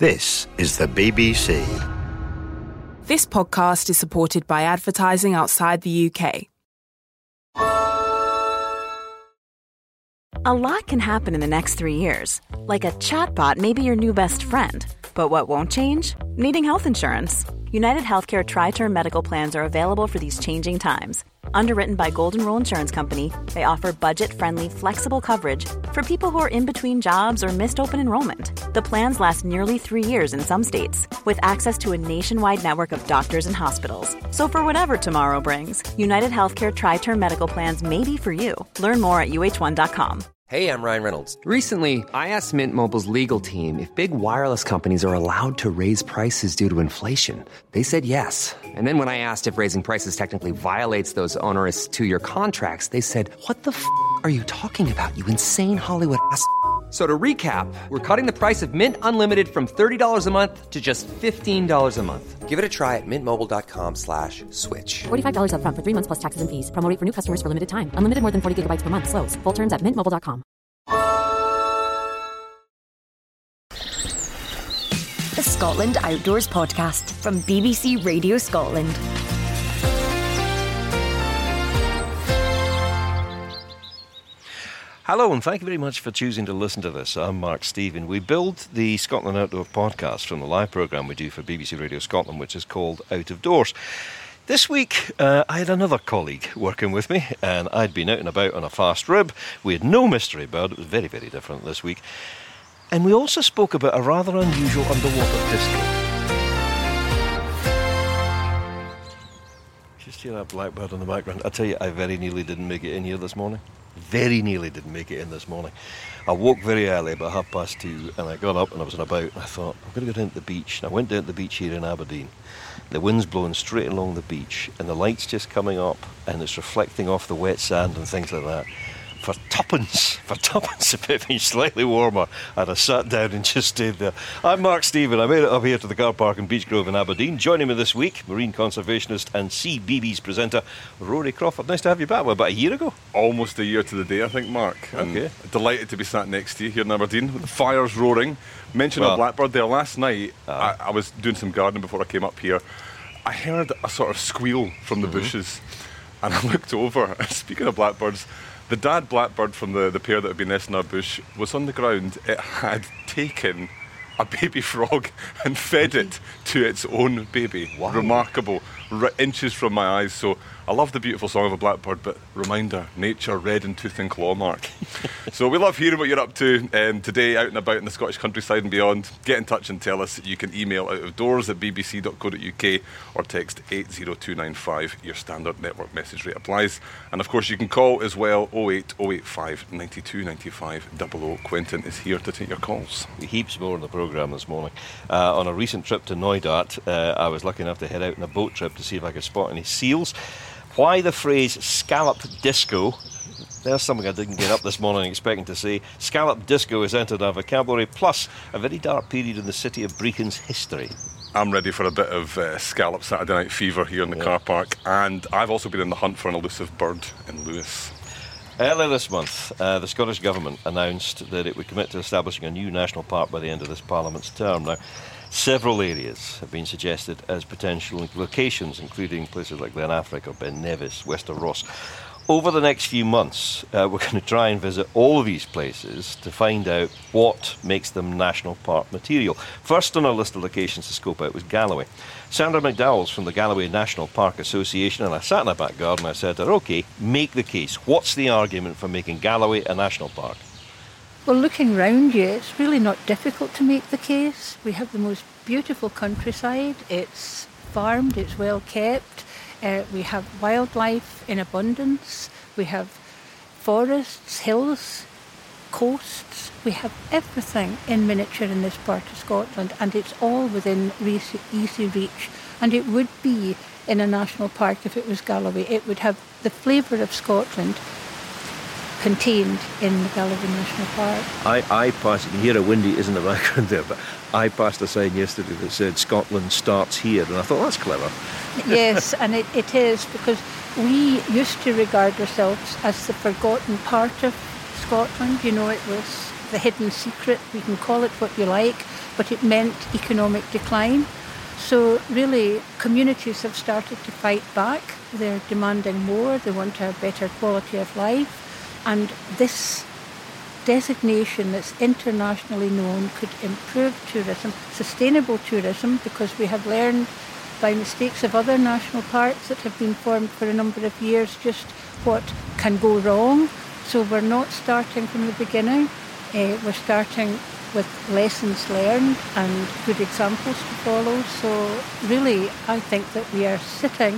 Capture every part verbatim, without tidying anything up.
This is the B B C. This podcast is supported by advertising outside the U K. A lot can happen in the next three years. Like a chatbot may be your new best friend. But what won't change? Needing health insurance. United Healthcare Tri-Term Medical Plans are available for these changing times. Underwritten by Golden Rule Insurance Company, they offer budget-friendly, flexible coverage for people who are in between jobs or missed open enrollment. The plans last nearly three years in some states, with access to a nationwide network of doctors and hospitals. So for whatever tomorrow brings, United Healthcare Tri-Term Medical Plans may be for you. Learn more at U H one dot com. Hey, I'm Ryan Reynolds. Recently, I asked Mint Mobile's legal team if big wireless companies are allowed to raise prices due to inflation. They said yes. And then when I asked if raising prices technically violates those onerous two-year contracts, they said, what the f*** are you talking about, you insane Hollywood ass f- So to recap, we're cutting the price of Mint Unlimited from thirty dollars a month to just fifteen dollars a month. Give it a try at mintmobile.com slash switch. forty-five dollars up front for three months plus taxes and fees. Promo rate for new customers for limited time. Unlimited more than forty gigabytes per month. Slows full terms at mint mobile dot com. The Scotland Outdoors Podcast from B B C Radio Scotland. Hello, and thank you very much for choosing to listen to this. I'm Mark Stephen. We build the Scotland Outdoor Podcast from the live programme we do for B B C Radio Scotland, which is called Out of Doors. This week, uh, I had another colleague working with me, and I'd been out and about on a fast rib. We had no mystery bird. It was very, very different this week. And we also spoke about a rather unusual underwater disco. Just hear that blackbird in the background. I tell you, I very nearly didn't make it in here this morning. Very nearly didn't make it in this morning. I woke very early, about half past two, and I got up and I was about, and I thought, I'm going to go down to the beach. And I went down to the beach here in Aberdeen. The wind's blowing straight along the beach, and the light's just coming up, and it's reflecting off the wet sand and things like that. For tuppence, for tuppence, if it had been slightly warmer, I'd have sat down and just stayed there. I'm Mark Stephen. I made it up here to the car park in Beach Grove in Aberdeen. Joining me this week, marine conservationist and C B B's presenter, Rory Crawford. Nice to have you back. Well, about a year ago? Almost a year to the day, I think, Mark. And okay. Delighted to be sat next to you here in Aberdeen with the fires roaring. Mentioned well, a blackbird there last night. Uh, I, I was doing some gardening before I came up here. I heard a sort of squeal from the mm-hmm. bushes, and I looked over. Speaking of blackbirds, the dad blackbird from the, the pair that had been nesting in our bush was on the ground. It had taken a baby frog and fed it to its own baby. Wow. Remarkable. R- inches from my eyes. So I love the beautiful song of a blackbird, but reminder, nature red in tooth and claw, Mark. So we love hearing what you're up to um, today, out and about in the Scottish countryside and beyond. Get in touch and tell us. You can email out of doors at b b c dot co dot u k or text eight zero two nine five. Your standard network message rate applies. And of course you can call as well, oh eight oh eight five nine two nine five. Double O. Quentin is here to take your calls. Heaps more in the programme this morning. Uh, on a recent trip to Knoydart, uh, I was lucky enough to head out on a boat trip to see if I could spot any seals. Why the phrase scallop disco? There's something I didn't get up this morning expecting to say. Scallop disco is entered our vocabulary, plus a very dark period in the city of Brechin's history. I'm ready for a bit of uh, scallop Saturday night fever here in the yeah. car park, and I've also been in the hunt for an elusive bird in Lewis. Earlier this month, uh, the Scottish Government announced that it would commit to establishing a new national park by the end of this Parliament's term. Now, several areas have been suggested as potential locations, including places like Glen Affric or Ben Nevis, Wester Ross. Over the next few months, uh, we're going to try and visit all of these places to find out what makes them national park material. First on our list of locations to scope out was Galloway. Sandra McDowell's from the Galloway National Park Association, and I sat in her back garden and I said to her, OK, make the case. What's the argument for making Galloway a national park? Well, looking round you, it's really not difficult to make the case. We have the most beautiful countryside. It's farmed, it's well kept. Uh, we have wildlife in abundance. We have forests, hills, coasts. We have everything in miniature in this part of Scotland, and it's all within easy reach. And it would be in a national park if it was Galloway. It would have the flavour of Scotland contained in the Galloway National Park. I, I passed, you can hear a windy is in the background there, but I passed a sign yesterday that said Scotland starts here, and I thought that's clever. Yes, and it, it is, because we used to regard ourselves as the forgotten part of Scotland. You know, it was the hidden secret, we can call it what you like, but it meant economic decline. So really, communities have started to fight back. They're demanding more, they want to have better quality of life, and this designation that's internationally known could improve tourism, sustainable tourism, because we have learned by mistakes of other national parks that have been formed for a number of years just what can go wrong. So we're not starting from the beginning, uh, we're starting with lessons learned and good examples to follow. So really, I think that we are sitting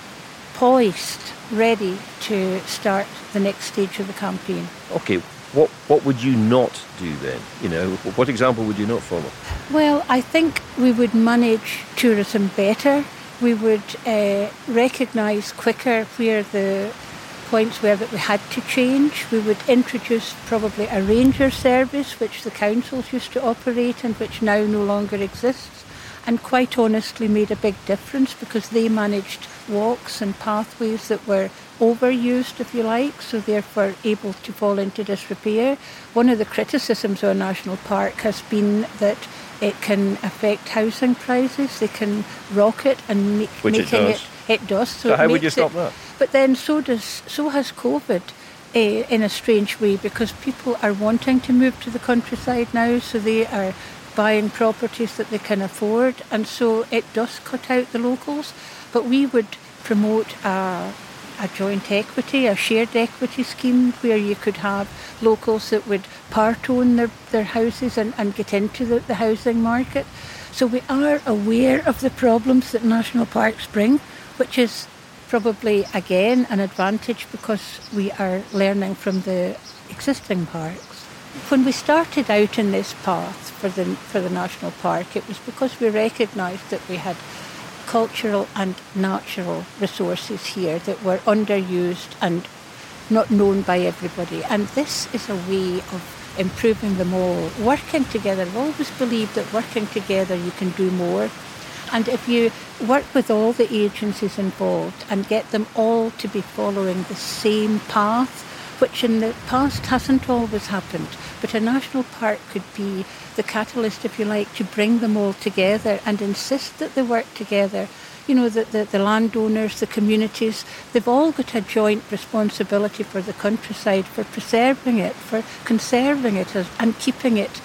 poised, ready to start the next stage of the campaign. Okay, what what would you not do then? You know, what example would you not follow? Well, I think we would manage tourism better. We would uh, recognise quicker where the points were that we had to change. We would introduce probably a ranger service, which the councils used to operate and which now no longer exists, and quite honestly made a big difference because they managed walks and pathways that were overused, if you like, so therefore able to fall into disrepair. One of the criticisms of a national park has been that it can affect housing prices. They can rocket and make Which making it does. it it does. So, So it how would you makes stop it, that? But then so does so has COVID, uh, in a strange way, because people are wanting to move to the countryside now, so they are buying properties that they can afford, and so it does cut out the locals. But we would promote a, a joint equity, a shared equity scheme where you could have locals that would part own their, their houses and, and get into the, the housing market. So we are aware of the problems that national parks bring, which is probably, again, an advantage because we are learning from the existing parks. When we started out in this path for the, for the national park, it was because we recognised that we had cultural and natural resources here that were underused and not known by everybody. And this is a way of improving them all. Working together, I've always believed that working together you can do more. And if you work with all the agencies involved and get them all to be following the same path, which in the past hasn't always happened, but a national park could be the catalyst, if you like, to bring them all together and insist that they work together. You know, that the, the landowners, the communities, they've all got a joint responsibility for the countryside, for preserving it, for conserving it as, and keeping it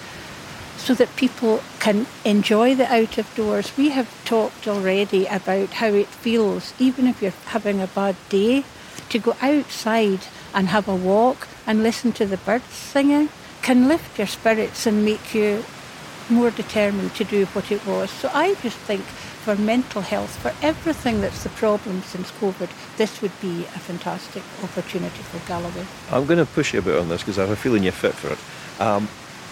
so that people can enjoy the out of doors. We have talked already about how it feels, even if you're having a bad day, to go outside and have a walk and listen to the birds singing can lift your spirits and make you more determined to do what it was. So I just think for mental health, for everything that's the problem since COVID, this would be a fantastic opportunity for Galloway. I'm going to push you a bit on this because I have a feeling you're fit for it. Um,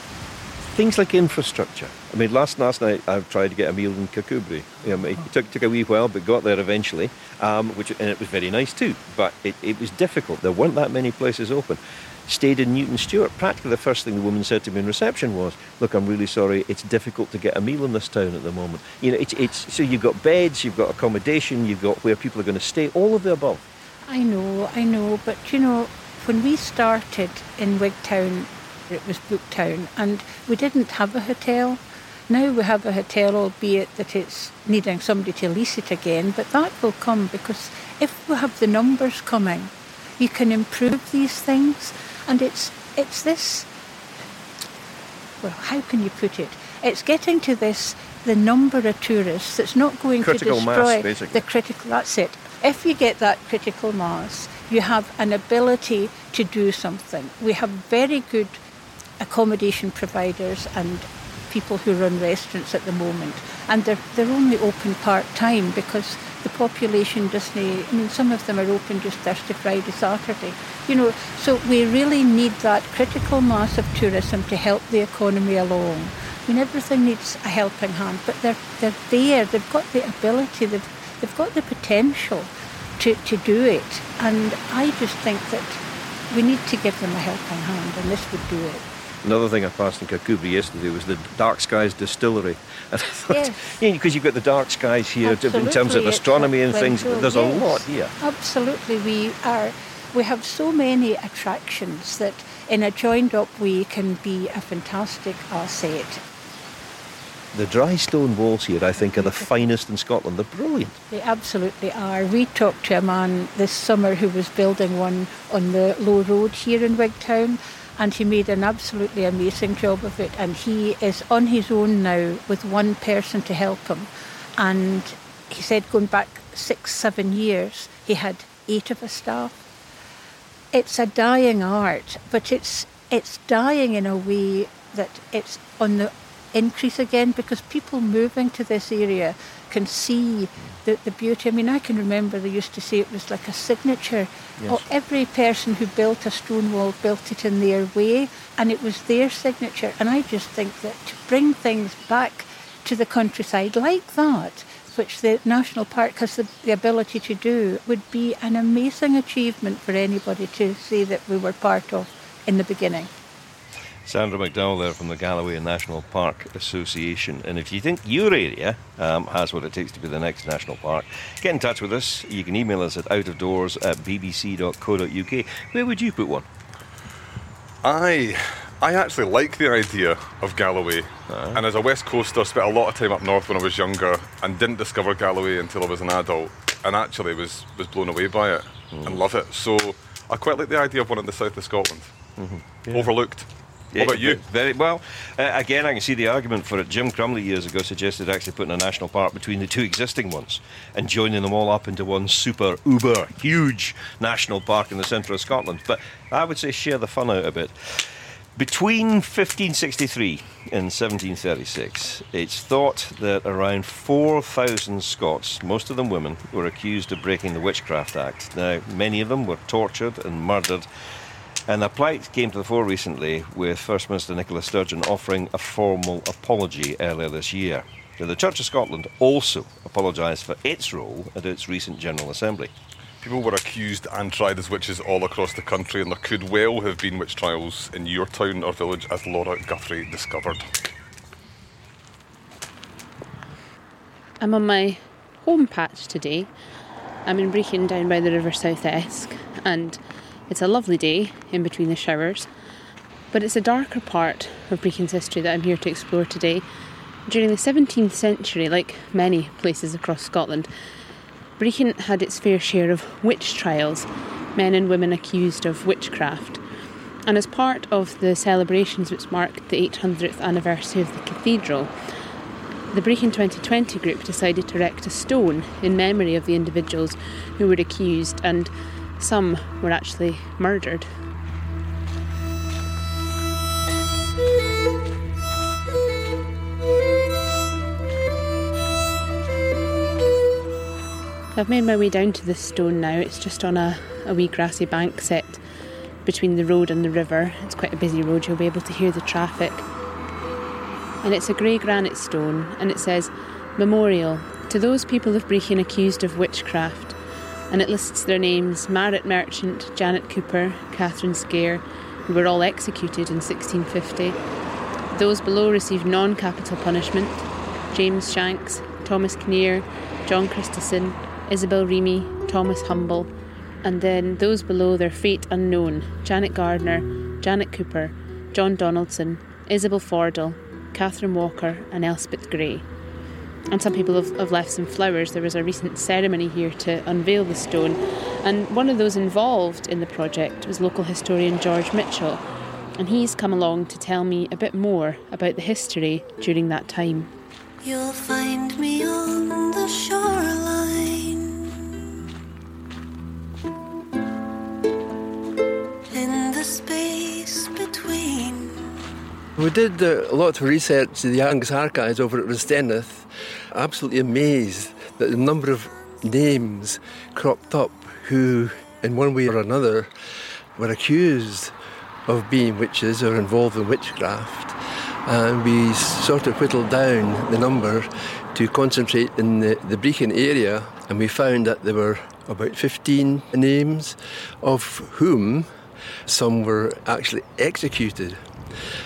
things like infrastructure. I mean, last last night I tried to get a meal in Kirkcudbright. You know, it took, took a wee while, but got there eventually, um, which and it was very nice too. But it, it was difficult. There weren't that many places open. Stayed in Newton Stewart. Practically the first thing the woman said to me in reception was, "Look, I'm really sorry, it's difficult to get a meal in this town at the moment." You know, it's it's so you've got beds, you've got accommodation, you've got where people are going to stay, all of the above. I know, I know, but you know, when we started in Wigtown, it was Booktown, and we didn't have a hotel. Now we have a hotel, albeit that it's needing somebody to lease it again, but that will come because if we have the numbers coming, you can improve these things. And it's it's this, well, how can you put it? It's getting to this, the number of tourists that's not going critical to destroy mass, basically. the critical, that's it. If you get that critical mass, you have an ability to do something. We have very good accommodation providers and people who run restaurants at the moment, and they're they're only open part-time because the population doesn't, I mean, some of them are open just Thursday, Friday, Saturday, you know, so we really need that critical mass of tourism to help the economy along. I mean, everything needs a helping hand, but they're they're there, they've got the ability, they've, they've got the potential to, to do it, and I just think that we need to give them a helping hand, and this would do it. Another thing I passed in Kirkcudbright yesterday was the Dark Skies Distillery. And I thought, Yes. yeah, because you've got the dark skies here Absolutely. in terms of astronomy and It's things. Glencoe, There's a yes. lot here. Absolutely. We are We have so many attractions that in a joined-up way can be a fantastic asset. The dry stone walls here, I think, are the finest in Scotland. They're brilliant. They absolutely are. We talked to a man this summer who was building one on the low road here in Wigtown, and he made an absolutely amazing job of it. And he is on his own now with one person to help him. And he said going back six, seven years, he had eight of his staff. It's a dying art, but it's it's dying in a way that it's on the increase again, because people moving to this area can see the, the beauty. I mean, I can remember they used to say it was like a signature. Yes. Oh, every person who built a stone wall built it in their way, and it was their signature. And I just think that to bring things back to the countryside like that, which the National Park has the, the ability to do, would be an amazing achievement for anybody to see that we were part of in the beginning. Sandra McDowell there from the Galloway National Park Association. And if you think your area um, has what it takes to be the next national park, get in touch with us. You can email us at outofdoors at b b c dot co dot u k. Where would you put one? I I actually like the idea of Galloway. Uh-huh. And as a West Coaster, spent a lot of time up north when I was younger and didn't discover Galloway until I was an adult, and actually was, was blown away by it mm. and love it. So I quite like the idea of one in the south of Scotland. Mm-hmm. Yeah. Overlooked. What about you? Very well. Uh, again, I can see the argument for it. Jim Crumley years ago suggested actually putting a national park between the two existing ones and joining them all up into one super, uber, huge national park in the centre of Scotland. But I would say share the fun out a bit. Between fifteen sixty-three and seventeen thirty-six, it's thought that around four thousand Scots, most of them women, were accused of breaking the Witchcraft Act. Now, many of them were tortured and murdered. And the plight came to the fore recently with First Minister Nicola Sturgeon offering a formal apology earlier this year. Now, the Church of Scotland also apologised for its role at its recent General Assembly. People were accused and tried as witches all across the country, and there could well have been witch trials in your town or village, as Laura Guthrie discovered. I'm on my home patch today. I'm in Brechin down by the River South Esk, and it's a lovely day in between the showers, but it's a darker part of Brechin's history that I'm here to explore today. During the seventeenth century, like many places across Scotland, Brechin had its fair share of witch trials, men and women accused of witchcraft. And as part of the celebrations which marked the eight hundredth anniversary of the cathedral, the Brechin twenty twenty group decided to erect a stone in memory of the individuals who were accused, and some were actually murdered. I've made my way down to this stone now. It's just on a, a wee grassy bank set between the road and the river. It's quite a busy road, you'll be able to hear the traffic. And it's a grey granite stone, and it says, "Memorial to those people of Brechin accused of witchcraft." And it lists their names: Marit Merchant, Janet Cooper, Catherine Scare, who were all executed in sixteen fifty. Those below received non-capital punishment: James Shanks, Thomas Kinnear, John Christison, Isabel Reamy, Thomas Humble. And then those below, their fate unknown: Janet Gardner, Janet Cooper, John Donaldson, Isabel Fordle, Catherine Walker and Elspeth Gray. And some people have, have left some flowers. There was a recent ceremony here to unveil the stone, and one of those involved in the project was local historian George Mitchell, and he's come along to tell me a bit more about the history during that time. You'll find me on the shoreline, in the space between. We did uh, a lot of research in the Angus Archives over at Rostenneth. Absolutely amazed that the number of names cropped up who, in one way or another, were accused of being witches or involved in witchcraft. And we sort of whittled down the number to concentrate in the, the Brechin area, and we found that there were about fifteen names, of whom some were actually executed.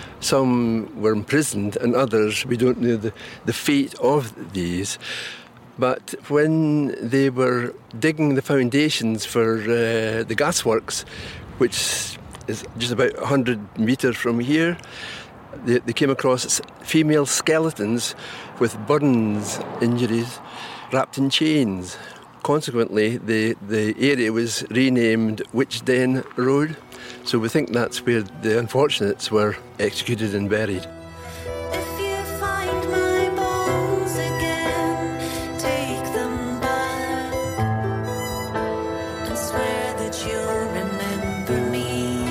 Some were imprisoned, and others, we don't know the, the fate of these. But when they were digging the foundations for uh, the gasworks, which is just about one hundred metres from here, they, they came across female skeletons with burns injuries wrapped in chains. Consequently, the, the area was renamed Witchden Road, so we think that's where the unfortunates were executed and buried. If you find my bones again, take them back and swear that you'll remember me.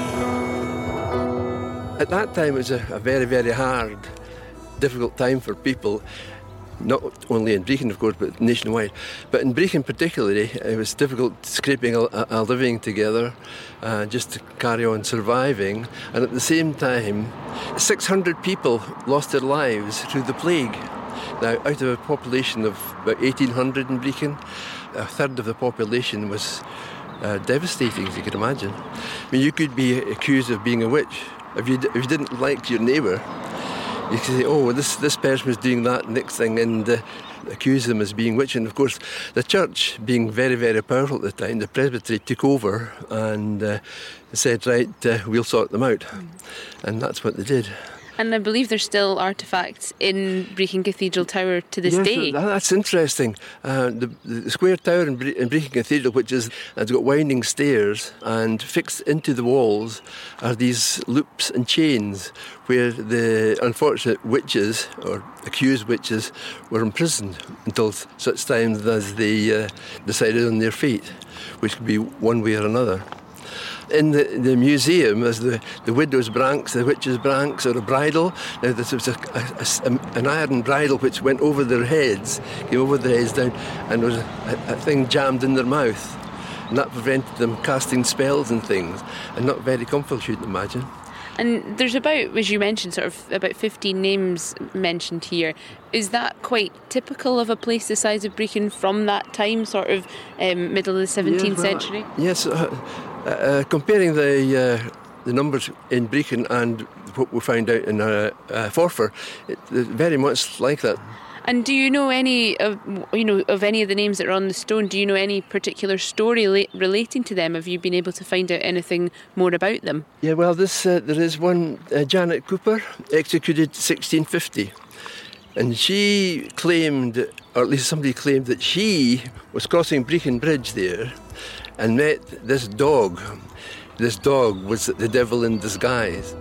At that time, it was a, a very, very hard, difficult time for people. Not only in Brechin, of course, but nationwide. But in Brechin particularly, it was difficult scraping a, a living together uh, just to carry on surviving. And at the same time, six hundred people lost their lives through the plague. Now, out of a population of about eighteen hundred in Brechin, a third of the population was uh, devastating, as you can imagine. I mean, you could be accused of being a witch. If you, d- if you didn't like your neighbour, you could say, oh, this this person was doing that next thing, and uh, accuse them as being witch. And of course, the church, being very, very powerful at the time, the presbytery took over and uh, said, right, uh, we'll sort them out. Mm. And that's what they did. And I believe there's still artefacts in Brechin Cathedral Tower to this yes, day. That, that's interesting. Uh, the, the square tower in, Bre- in Brechin Cathedral, which is, has got winding stairs, and fixed into the walls are these loops and chains where the unfortunate witches, or accused witches, were imprisoned until such time as they uh, decided on their fate, which could be one way or another. In the, the museum, there's the, the widow's branks, the witch's branks, or a bridle. Now, this was a, a, a, an iron bridle which went over their heads, came over their heads down, and there was a, a thing jammed in their mouth. And that prevented them casting spells and things, and not very comfortable, you'd imagine. And there's about, as you mentioned, sort of about fifteen names mentioned here. Is that quite typical of a place the size of Brechin from that time, sort of um, middle of the seventeenth yes, well, century? Yes, uh, uh, comparing the uh, the numbers in Brechin and what we found out in uh, uh, Forfar, it, it's very much like that. And do you know any of you know of any of the names that are on the stone? Do you know any particular story la- relating to them? Have you been able to find out anything more about them? Yeah, well, this uh, there is one, uh, Janet Cooper, executed sixteen fifty, and she claimed, or at least somebody claimed, that she was crossing Brechin Bridge there, and met this dog. This dog was the devil in disguise.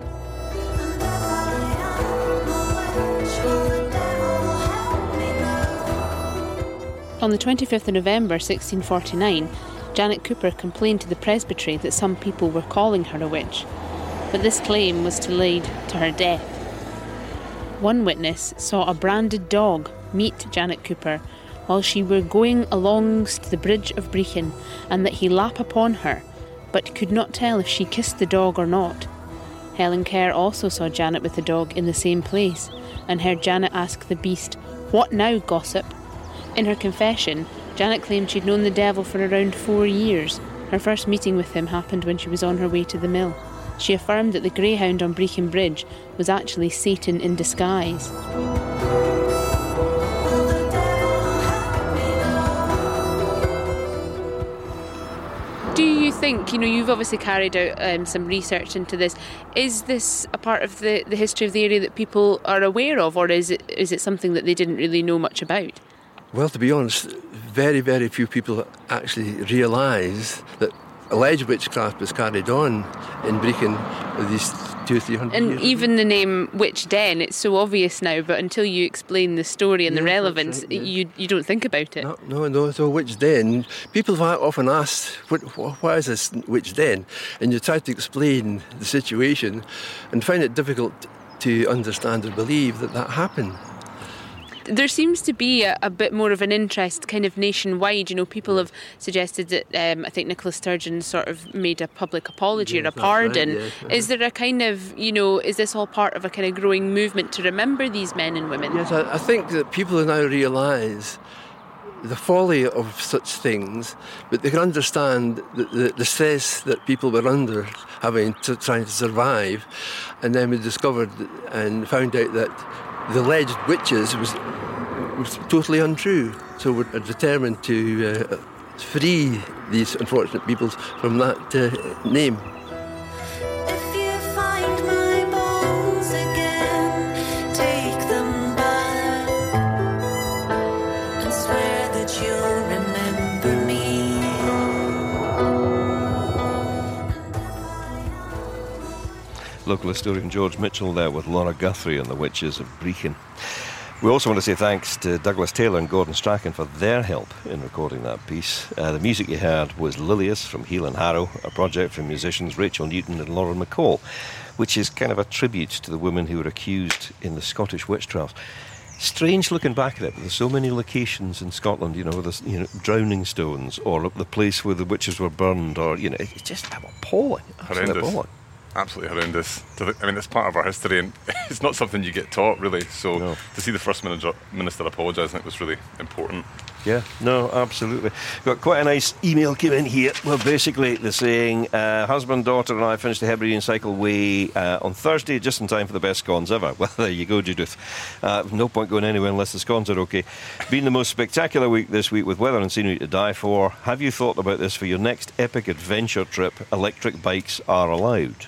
On the twenty-fifth of November sixteen forty-nine, Janet Cooper complained to the presbytery that some people were calling her a witch, but this claim was to lead to her death. One witness saw a branded dog meet Janet Cooper while she were going alongst the bridge of Brechin, and that he lap upon her, but could not tell if she kissed the dog or not. Helen Kerr also saw Janet with the dog in the same place, and heard Janet ask the beast, "What now, gossip?" In her confession, Janet claimed she'd known the devil for around four years. Her first meeting with him happened when she was on her way to the mill. She affirmed that the greyhound on Brechin Bridge was actually Satan in disguise. Do you think, you know, you've obviously carried out um, some research into this, is this a part of the, the history of the area that people are aware of, or is it is it something that they didn't really know much about? Well, to be honest, very, very few people actually realise that alleged witchcraft was carried on in Brechin these two or three hundred and years. And even the name Witch Den, it's so obvious now, but until you explain the story and yeah, the relevance, right, yeah. you you don't think about it. No, no, no. So Witch Den, people have often asked, what, what is this Witch Den? And you try to explain the situation and find it difficult to understand or believe that that happened. There seems to be a, a bit more of an interest kind of nationwide. You know, people have suggested that um, I think Nicola Sturgeon sort of made a public apology yes, or a pardon. Right, yes. Is there a kind of, you know, is this all part of a kind of growing movement to remember these men and women? Yes, I, I think that people now realise the folly of such things, but they can understand the, the, the stress that people were under having to trying to survive. And then we discovered and found out that the alleged witches was was totally untrue. So we're determined to uh, free these unfortunate peoples from that uh, name. If you find my bones again, take them back and swear that you'll remember me. Local historian George Mitchell there with Laura Guthrie on the Witches of Brechin. We also want to say thanks to Douglas Taylor and Gordon Strachan for their help in recording that piece. Uh, the music you heard was Lilius from Heel and Harrow, a project from musicians Rachel Newton and Lauren McCall, which is kind of a tribute to the women who were accused in the Scottish witch trials. Strange looking back at it, but there's so many locations in Scotland, you know, there's, you know, drowning stones, or the place where the witches were burned, or, you know, it's just appalling. Horrendous. Appalling. Absolutely horrendous. I mean, it's part of our history, and it's not something you get taught, really. So no. To see the First Minister, minister apologise, I think was really important. Yeah, no, absolutely. Got quite a nice email came in here. Well, basically, they're saying, uh, husband, daughter and I finished the Hebridean Cycle Way uh, on Thursday, just in time for the best scones ever. Well, there you go, Judith. Uh, no point going anywhere unless the scones are okay. Been the most spectacular week this week with weather and scenery to die for. Have you thought about this for your next epic adventure trip? Electric bikes are allowed.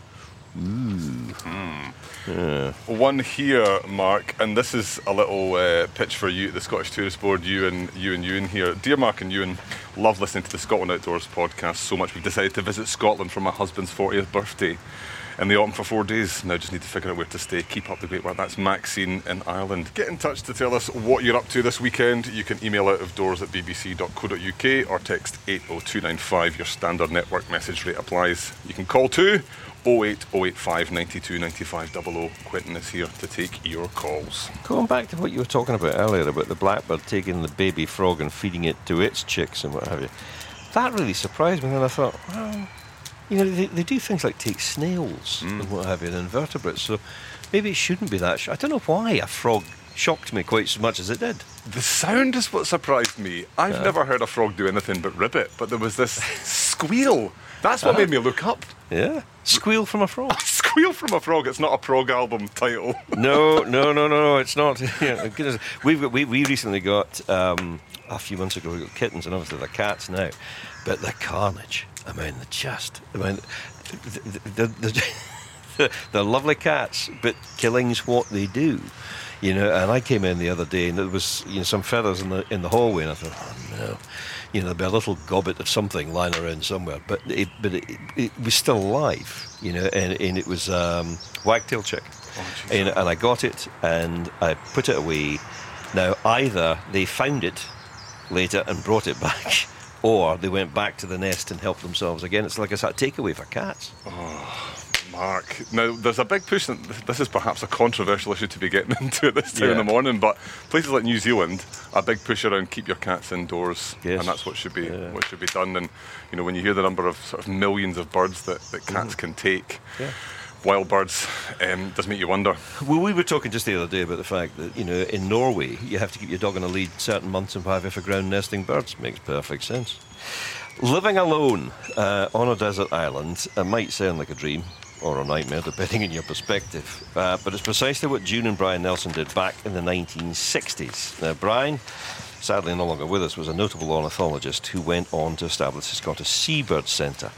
Ooh. Mm. Yeah. One here, Mark, and this is a little uh, pitch for you, the Scottish Tourist Board, you and you and Ewan here. Dear Mark and Ewan, love listening to the Scotland Outdoors podcast so much. We've decided to visit Scotland for my husband's fortieth birthday in the autumn for four days. Now just need to figure out where to stay. Keep up the great work. That's Maxine in Ireland. Get in touch to tell us what you're up to this weekend. You can email out of doors at b b c dot co dot u k or text eight oh two nine five. Your standard network message rate applies. You can call too. oh eight oh eight five nine two nine five double oh. Quentin is here to take your calls. Going back to what you were talking about earlier about the blackbird taking the baby frog and feeding it to its chicks and what have you, that really surprised me. And I thought, well, you know, they, they do things like take snails mm. and what have you, and invertebrates, so maybe it shouldn't be that. Sh- I don't know why a frog shocked me quite so much as it did. The sound is what surprised me. I've yeah. never heard a frog do anything but ribbit, but there was this squeal. That's what uh, made me look up. Yeah. Squeal from a frog. Squeal from a frog. It's not a prog album title. no, no, no, no, no. It's not. Yeah, goodness. We've got, we we recently got um, a few months ago. We got kittens, and obviously they're cats now. But the carnage. I mean, the just. I mean, the, the, the, the, they're lovely cats, but killing's what they do. You know. And I came in the other day, and there was, you know, some feathers in the in the hallway, and I thought, oh no. You know, there'd be a little gobbet of something lying around somewhere, but it, but it, it was still alive, you know, and, and it was um, wagtail chick, oh, and, and I got it and I put it away. Now either they found it later and brought it back, or they went back to the nest and helped themselves again. It's like a sort of takeaway for cats. Oh. Mark. Now, there's a big push, and this is perhaps a controversial issue to be getting into at this time yeah. in the morning, but places like New Zealand, a big push around keep your cats indoors, yes. and that's what should be yeah. what should be done. And you know, when you hear the number of sort of millions of birds that, that cats mm. can take, yeah. wild birds, um, does make you wonder. Well, we were talking just the other day about the fact that, you know, in Norway, you have to keep your dog on a lead certain months and have for ground nesting birds. Makes perfect sense. Living alone uh, on a desert island uh, might sound like a dream, or a nightmare, depending on your perspective. Uh, but it's precisely what June and Brian Nelson did back in the nineteen sixties. Now, Brian, sadly no longer with us, was a notable ornithologist who went on to establish the Scottish Seabird Centre.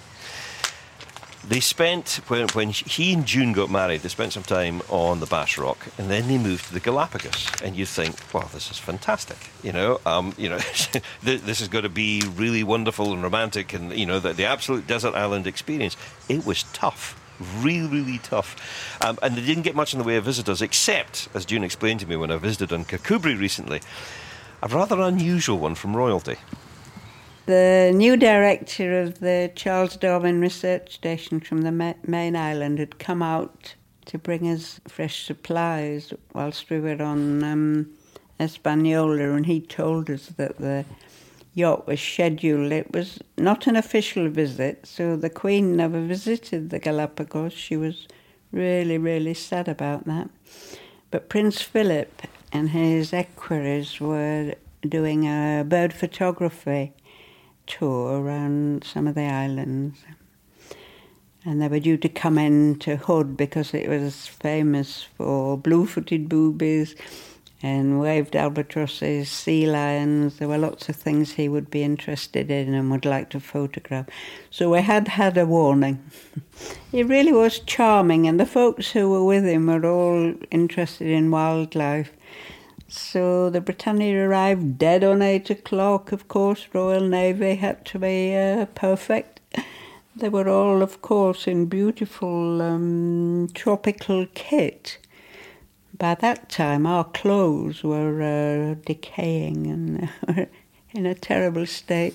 They spent, when, when he and June got married, they spent some time on the Bass Rock, and then they moved to the Galapagos. And you think, wow, this is fantastic. You know, um, you know, this is going to be really wonderful and romantic, and, you know, the, the absolute desert island experience. It was tough. Really, really tough. Um, and they didn't get much in the way of visitors, except, as June explained to me when I visited on Kakubri recently, a rather unusual one from royalty. The new director of the Charles Darwin Research Station from the ma- main island had come out to bring us fresh supplies whilst we were on um, Hispaniola, and he told us that the yacht was scheduled. It was not an official visit, so the Queen never visited the Galapagos. She was really, really sad about that. But Prince Philip and his equerries were doing a bird photography tour around some of the islands. And they were due to come in to Hood because it was famous for blue-footed boobies and waved albatrosses, sea lions. There were lots of things he would be interested in and would like to photograph. So we had had a warning. He really was charming, and the folks who were with him were all interested in wildlife. So the Britannia arrived dead on eight o'clock, of course. Royal Navy had to be uh, perfect. They were all, of course, in beautiful um, tropical kit. By that time, our clothes were uh, decaying and uh, in a terrible state.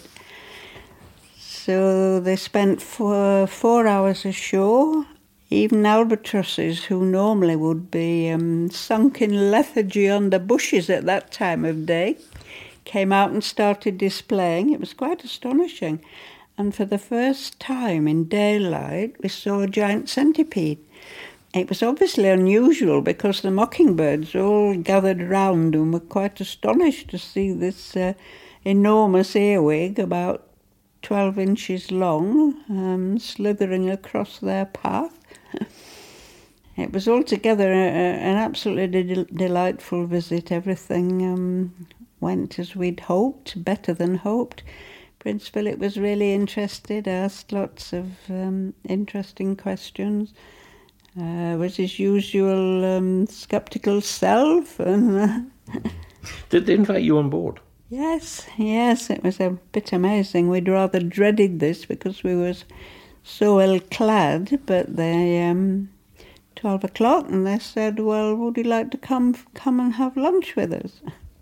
So they spent four, four hours ashore. Even albatrosses, who normally would be um, sunk in lethargy under bushes at that time of day, came out and started displaying. It was quite astonishing. And for the first time in daylight, we saw a giant centipede. It was obviously unusual because the mockingbirds all gathered round and were quite astonished to see this uh, enormous earwig, about twelve inches long, um, slithering across their path. It was altogether a, a, an absolutely de- delightful visit. Everything um, went as we'd hoped, better than hoped. Prince Philip was really interested, asked lots of um, interesting questions. Uh, was his usual um, sceptical self. And, uh, Did they invite you on board? Yes, yes, it was a bit amazing. We'd rather dreaded this because we were so ill-clad, but they, um, twelve o'clock, and they said, well, would you like to come come and have lunch with us?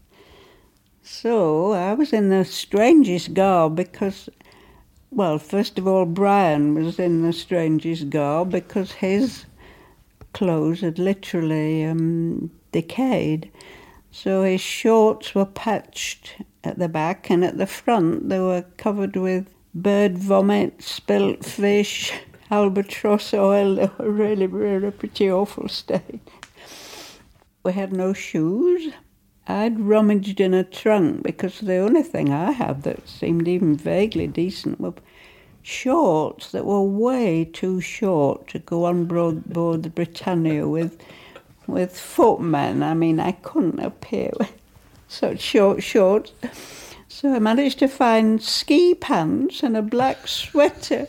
So I was in the strangest garb because, well, first of all, Brian was in the strangest garb because his clothes had literally um, decayed. So his shorts were patched at the back, and at the front they were covered with bird vomit, spilt fish, albatross oil. They were really, really pretty awful state. We had no shoes. I'd rummaged in a trunk because the only thing I had that seemed even vaguely decent were shorts that were way too short to go on board, board the Britannia with with footmen. I mean, I couldn't appear with such short shorts. So I managed to find ski pants and a black sweater.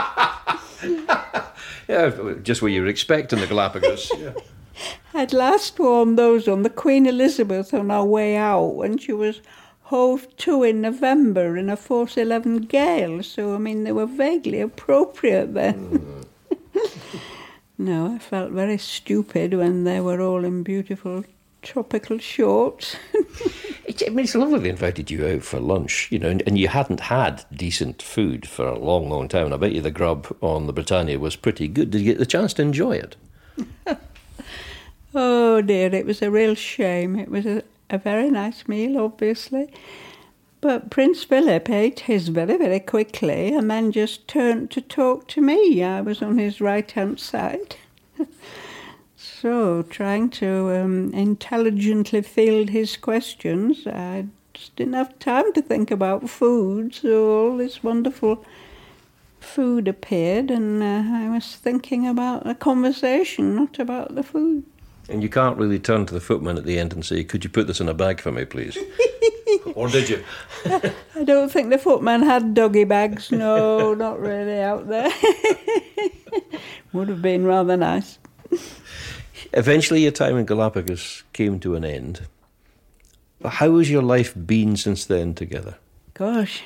Yeah, just what you were expecting, the Galapagos. Yeah. I'd last worn those on the Queen Elizabeth on our way out when she was hove to in November in a force eleven gale. So, I mean, they were vaguely appropriate then. Mm. No, I felt very stupid when they were all in beautiful tropical shorts. It's, I mean, it's lovely they invited you out for lunch, you know, and, and you hadn't had decent food for a long, long time. And I bet you the grub on the Britannia was pretty good. Did you get the chance to enjoy it? Oh, dear, it was a real shame. It was a, a very nice meal, obviously. But Prince Philip ate his very, very quickly and then just turned to talk to me. I was on his right-hand side. So, trying to um, intelligently field his questions, I just didn't have time to think about food, so all this wonderful food appeared, and uh, I was thinking about the conversation, not about the food. And you can't really turn to the footman at the end and say, could you put this in a bag for me, please? Or did you? I don't think the footman had doggy bags. No, not really out there. Would have been rather nice. Eventually your time in Galapagos came to an end. How has your life been since then together? Gosh.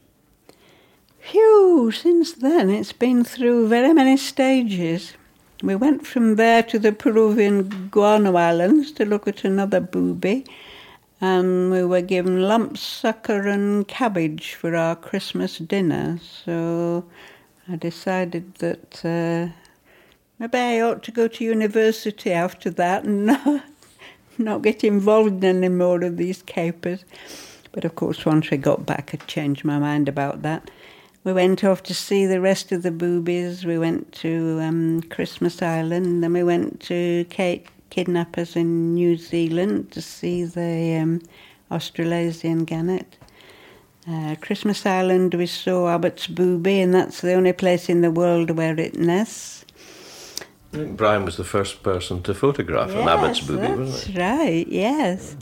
Phew, since then it's been through very many stages. We went from there to the Peruvian Guano Islands to look at another booby, and we were given lump sucker and cabbage for our Christmas dinner. So I decided that uh, maybe I ought to go to university after that and not, not get involved in any more of these capers. But of course, once we got back, I changed my mind about that. We went off to see the rest of the boobies. We went to um, Christmas Island, then we went to Cape Kidnappers in New Zealand to see the um, Australasian gannet. Uh, Christmas Island, we saw Abbott's booby, and that's the only place in the world where it nests. I think Brian was the first person to photograph yes, an Abbott's booby, wasn't that's it? right, yes.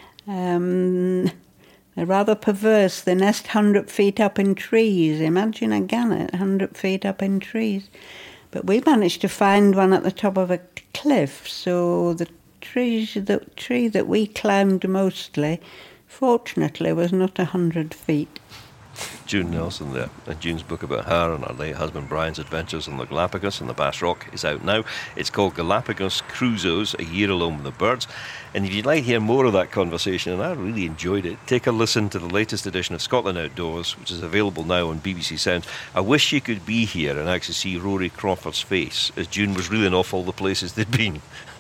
Um, they're rather perverse. They nest one hundred feet up in trees. Imagine a gannet one hundred feet up in trees. But we managed to find one at the top of a cliff, so the tree, the tree that we climbed mostly, fortunately, was not one hundred feet. June Nelson there. And June's book about her and her late husband Brian's adventures on the Galapagos and the Bass Rock is out now. It's called Galapagos Crusoes, A Year Alone with the Birds. And if you'd like to hear more of that conversation, and I really enjoyed it, take a listen to the latest edition of Scotland Outdoors, which is available now on B B C Sound. I wish you could be here and actually see Rory Crawford's face as June was reeling off all the places they'd been.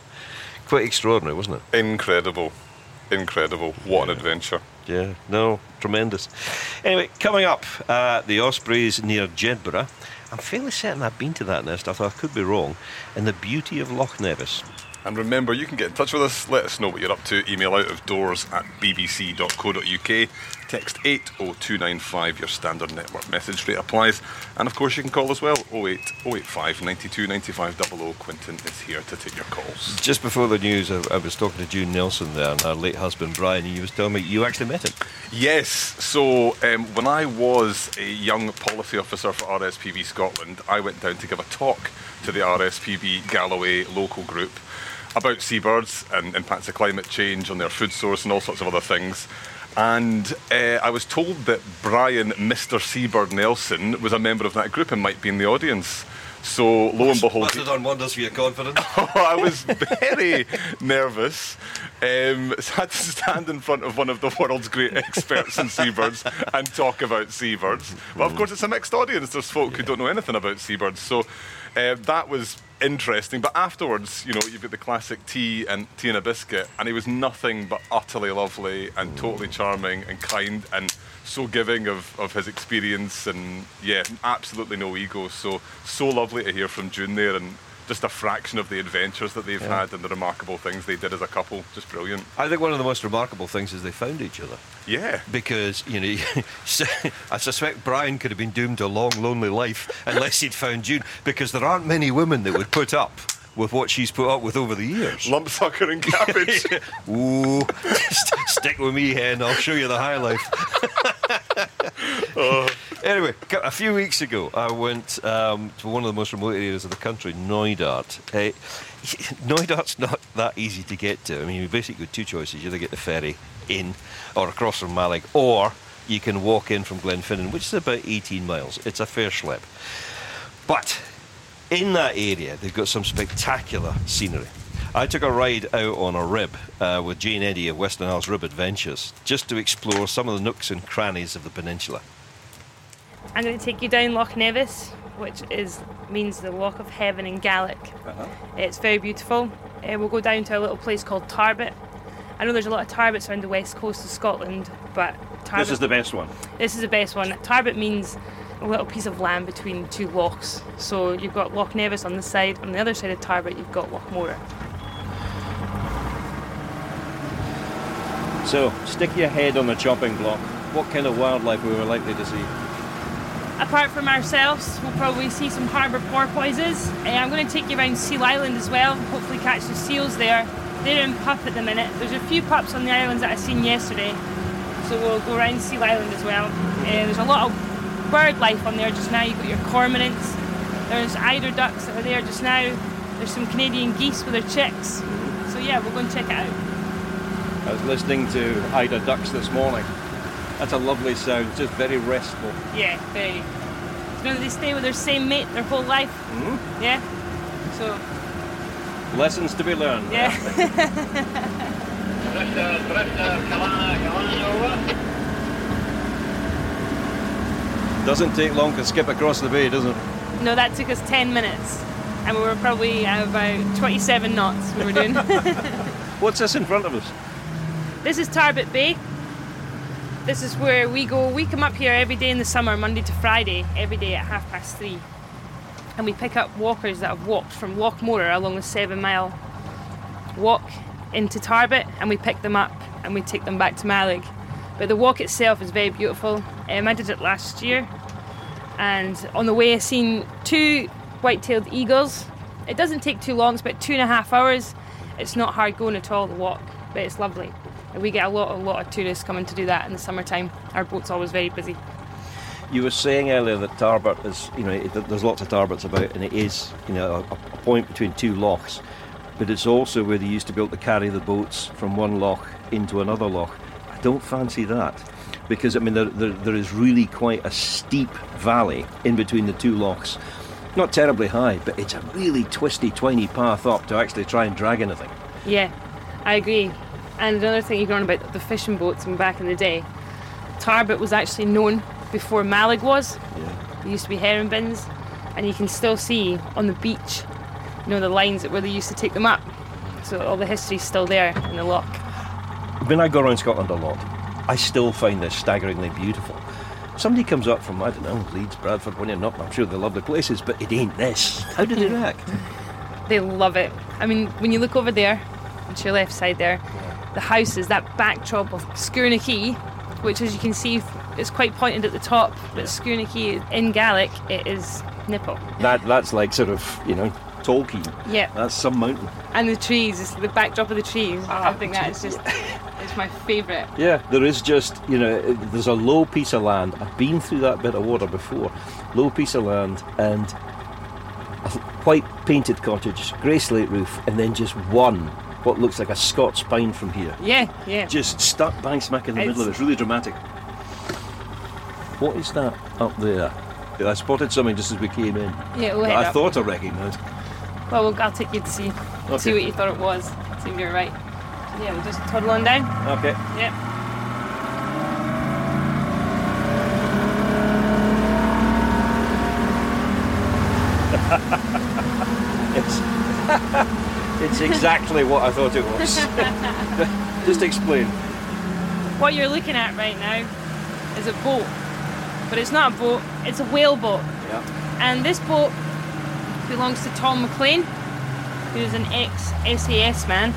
Quite extraordinary, wasn't it? Incredible. Incredible. What an adventure. Yeah, no, tremendous. Anyway, coming up, uh, the Ospreys near Jedburgh. I'm fairly certain I've been to that nest, although I could be wrong, and the beauty of Loch Nevis. And remember, you can get in touch with us. Let us know what you're up to. Email out of doors at b b c dot co dot u k. Text eight oh two nine five. Your standard network message rate applies. And of course, you can call as well. oh eight oh eight five nine two nine five double oh. Quentin is here to take your calls. Just before the news, I, I was talking to June Nelson there and her late husband Brian, and you was telling me you actually met him. Yes. So um, when I was a young policy officer for R S P B Scotland, I went down to give a talk to the R S P B Galloway local group about seabirds and impacts of climate change on their food source and all sorts of other things. And uh, I was told that Brian, Mister Seabird Nelson, was a member of that group and might be in the audience. So lo and behold, Must have done wonders for your confidence. I was very nervous. Um, so I had to stand in front of one of the world's great experts in seabirds and talk about seabirds. But of course, it's a mixed audience. There's folk yeah. who don't know anything about seabirds. So uh, that was interesting. But afterwards, you know, you've got the classic tea and tea and a biscuit, and he was nothing but utterly lovely and totally charming and kind and so giving of, of his experience, and yeah, absolutely no ego. So so lovely to hear from June there, and just a fraction of the adventures that they've yeah. had and the remarkable things they did as a couple. Just brilliant. I think one of the most remarkable things is they found each other. Yeah. Because, you know, I suspect Brian could have been doomed to a long, lonely life unless he'd found June, because there aren't many women that would put up with what she's put up with over the years. Lumpsucker and cabbage. Ooh, st- stick with me, hen. I'll show you the high life. oh. Anyway, a few weeks ago, I went um, to one of the most remote areas of the country, Knoydart. Uh, Knoydart's not that easy to get to. I mean, you basically got two choices. You either get the ferry in or across from Malling, or you can walk in from Glenfinnan, which is about eighteen miles. It's a fair schlep. But in that area, they've got some spectacular scenery. I took a ride out on a rib uh, with Jane Eddy of Western Isles Rib Adventures, just to explore some of the nooks and crannies of the peninsula. I'm going to take you down Loch Nevis, which is means the Loch of Heaven in Gaelic. Uh-huh. It's very beautiful. Uh, we'll go down to a little place called Tarbet. I know there's a lot of Tarbets around the west coast of Scotland, but Tarbet, this is the best one. This is the best one. Tarbet means a little piece of land between two lochs. So you've got Loch Nevis on the side, on the other side of Tarbet you've got Loch Morar. So, stick your head on the chopping block. What kind of wildlife we were likely to see? Apart from ourselves, we'll probably see some harbour porpoises. Uh, I'm going to take you around Seal Island as well, hopefully catch the seals there. They're in pup at the minute. There's a few pups on the islands that I seen yesterday, so we'll go around Seal Island as well. Uh, there's a lot of bird life on there just now. You've got your cormorants, there's eider ducks that are there just now, there's some Canadian geese with their chicks. So yeah, we'll go and check it out. I was listening to eider ducks this morning. That's a lovely sound, just very restful. Yeah, very. You know, they stay with their same mate their whole life. Mm-hmm. Yeah. So. Lessons to be learned. Yeah. Doesn't take long to skip across the bay, does it? No, that took us ten minutes, and we were probably at about twenty-seven knots we were doing. What's this in front of us? This is Tarbet Bay. This is where we go. We come up here every day in the summer, Monday to Friday, every day at half past three. And we pick up walkers that have walked from Loch Morar along the seven mile walk into Tarbet, and we pick them up and we take them back to Malling. But the walk itself is very beautiful. Um, I did it last year, and on the way I seen two white-tailed eagles It doesn't take too long. It's about two and a half hours. It's not hard going at all, the walk, but it's lovely. And we get a lot, a lot of tourists coming to do that in the summertime. Our boat's always very busy. You were saying earlier that Tarbert is, you know, it, there's lots of Tarberts about, and it is, you know, a, a point between two lochs. But it's also where they used to be able to carry the boats from one loch into another loch. I don't fancy that, because I mean there, there, there is really quite a steep valley in between the two lochs. Not terribly high, but it's a really twisty, twiny path up to actually try and drag anything. Yeah, I agree. And another thing you've known about the fishing boats from back in the day, Tarbert was actually known before Mallaig was. Yeah. There used to be herring bins, and you can still see on the beach, you know, the lines where they used to take them up. So all the history's still there in the loch. When I go around Scotland a lot, I still find this staggeringly beautiful. Somebody comes up from, I don't know, Leeds, Bradford, when you're not, I'm sure they're lovely places, but it ain't this. How do they react? They love it. I mean, when you look over there, on your left side there, the house is that backdrop of Scuarnakey, which, as you can see, is quite pointed at the top, but Scuarnakey in Gaelic, it is nipple. That That's like sort of, you know, Tolkien. Yeah. That's some mountain. And the trees, it's the backdrop of the trees. I think that is just, it's my favourite. Yeah, there is just, you know, there's a low piece of land. I've been through that bit of water before. Low piece of land and a white painted cottage, grey slate roof, and then just one, what looks like a Scots pine from here. Yeah, yeah. Just stuck bang smack in the It's- middle of it. It's really dramatic. What is that up there? I spotted something just as we came in. Yeah, we'll that head I up. thought I recognised. Well, we'll, I'll take you to see, Okay. see what you thought it was, see if you're right. Yeah, we'll just toddle on down. Okay. Yep. it's, it's exactly what I thought it was. Just explain. What you're looking at right now is a boat, but it's not a boat, it's a whale boat. Yeah. And this boat belongs to Tom McLean, who's an ex-S A S man.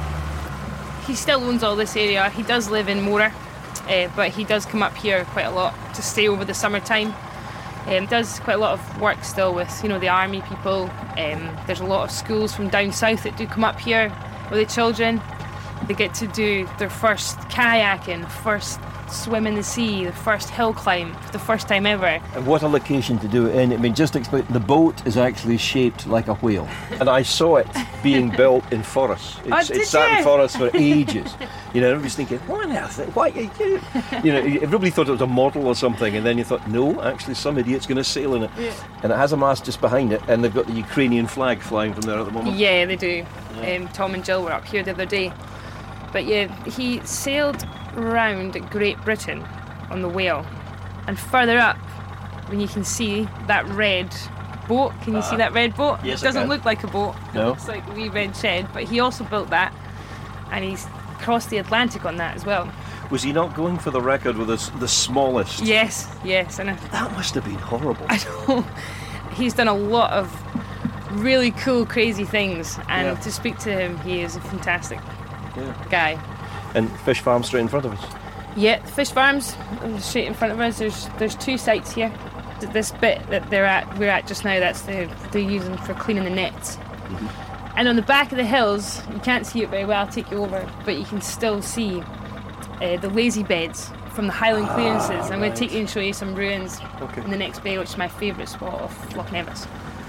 He still owns all this area. He does live in Mora, uh, but he does come up here quite a lot to stay over the summertime. Um, does quite a lot of work still with, you know, the army people. Um, there's a lot of schools from down south that do come up here with the children. They get to do their first kayaking, first swim in the sea, the first hill climb for the first time ever. And what a location to do it in. I mean, just explain, the boat is actually shaped like a whale. And I saw it being built in Forres. It's, Oh, it did sat in you? Forres for ages. You know, everybody's thinking, what on earth? Why are you? You know, everybody thought it was a model or something, and then you thought, no, actually some idiot's going to sail in it. Yeah. And it has a mast just behind it, and they've got the Ukrainian flag flying from there at the moment. Yeah, they do. Um, Tom and Jill were up here the other day. But yeah, he sailed around Great Britain on the Whale. And further up, when you can see that red boat, can you Uh-huh. see that red boat? Yes, It I doesn't can. look like a boat. No. It looks like a wee red shed. But he also built that, and he's crossed the Atlantic on that as well. Was he not going for the record with the, s- the smallest? Yes, yes. And I, That must have been horrible. I know. He's done a lot of really cool, crazy things. And Yeah. to speak to him, he is a fantastic Yeah. guy. And fish farm straight in front of us. Yeah, the fish farms uh, straight in front of us. There's there's two sites here. This bit that they're at, we're at just now, that's the they're using for cleaning the nets. And on the back of the hills, you can't see it very well. I'll take you over, but you can still see uh, the lazy beds from the Highland Ah, clearances. I'm going right. to take you and show you some ruins Okay. in the next bay, which is my favourite spot of Loch Nevis.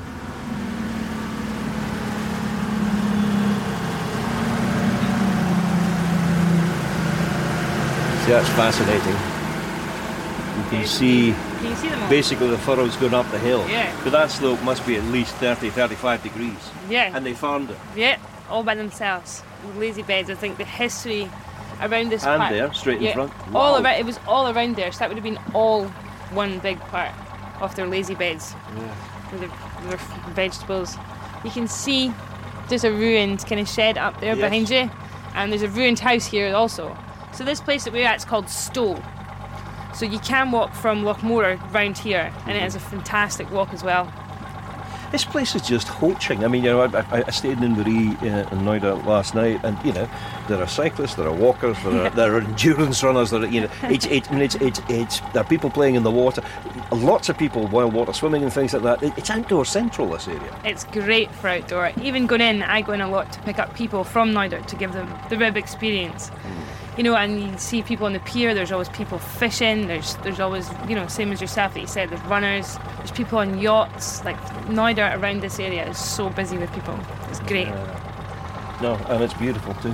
See, that's fascinating. You can see Can you see them all? basically the furrows going up the hill. Yeah. But that slope must be at least thirty, thirty-five degrees. Yeah. And they farmed it. Yeah, all by themselves. The lazy beds, I think the history around this And part. there, straight in yeah, front. All Wow. around, it was all around there, so that would have been all one big part of their lazy beds. Yeah. With their, their vegetables. You can see there's a ruined kind of shed up there Yes. behind you, and there's a ruined house here also. So this place that we're at is called Stow. So you can walk from Lochmora round here, and it is a fantastic walk as well. This place is just hoaching. I mean, you know, I, I stayed in Inverie uh, in Noida last night, and you know, there are cyclists, there are walkers, there are, there are endurance runners. There are, you know, it's it's I mean, it's it's it's there are people playing in the water, lots of people wild water swimming and things like that. It, it's outdoor central, this area. It's great for outdoor. Even going in, I go in a lot to pick up people from Noida to give them the rib experience. Mm. You know, and you see people on the pier, there's always people fishing, there's there's always, you know, same as yourself that you said, there's runners, there's people on yachts. Like, Noida around this area is so busy with people. It's great. Uh, no, and it's beautiful too.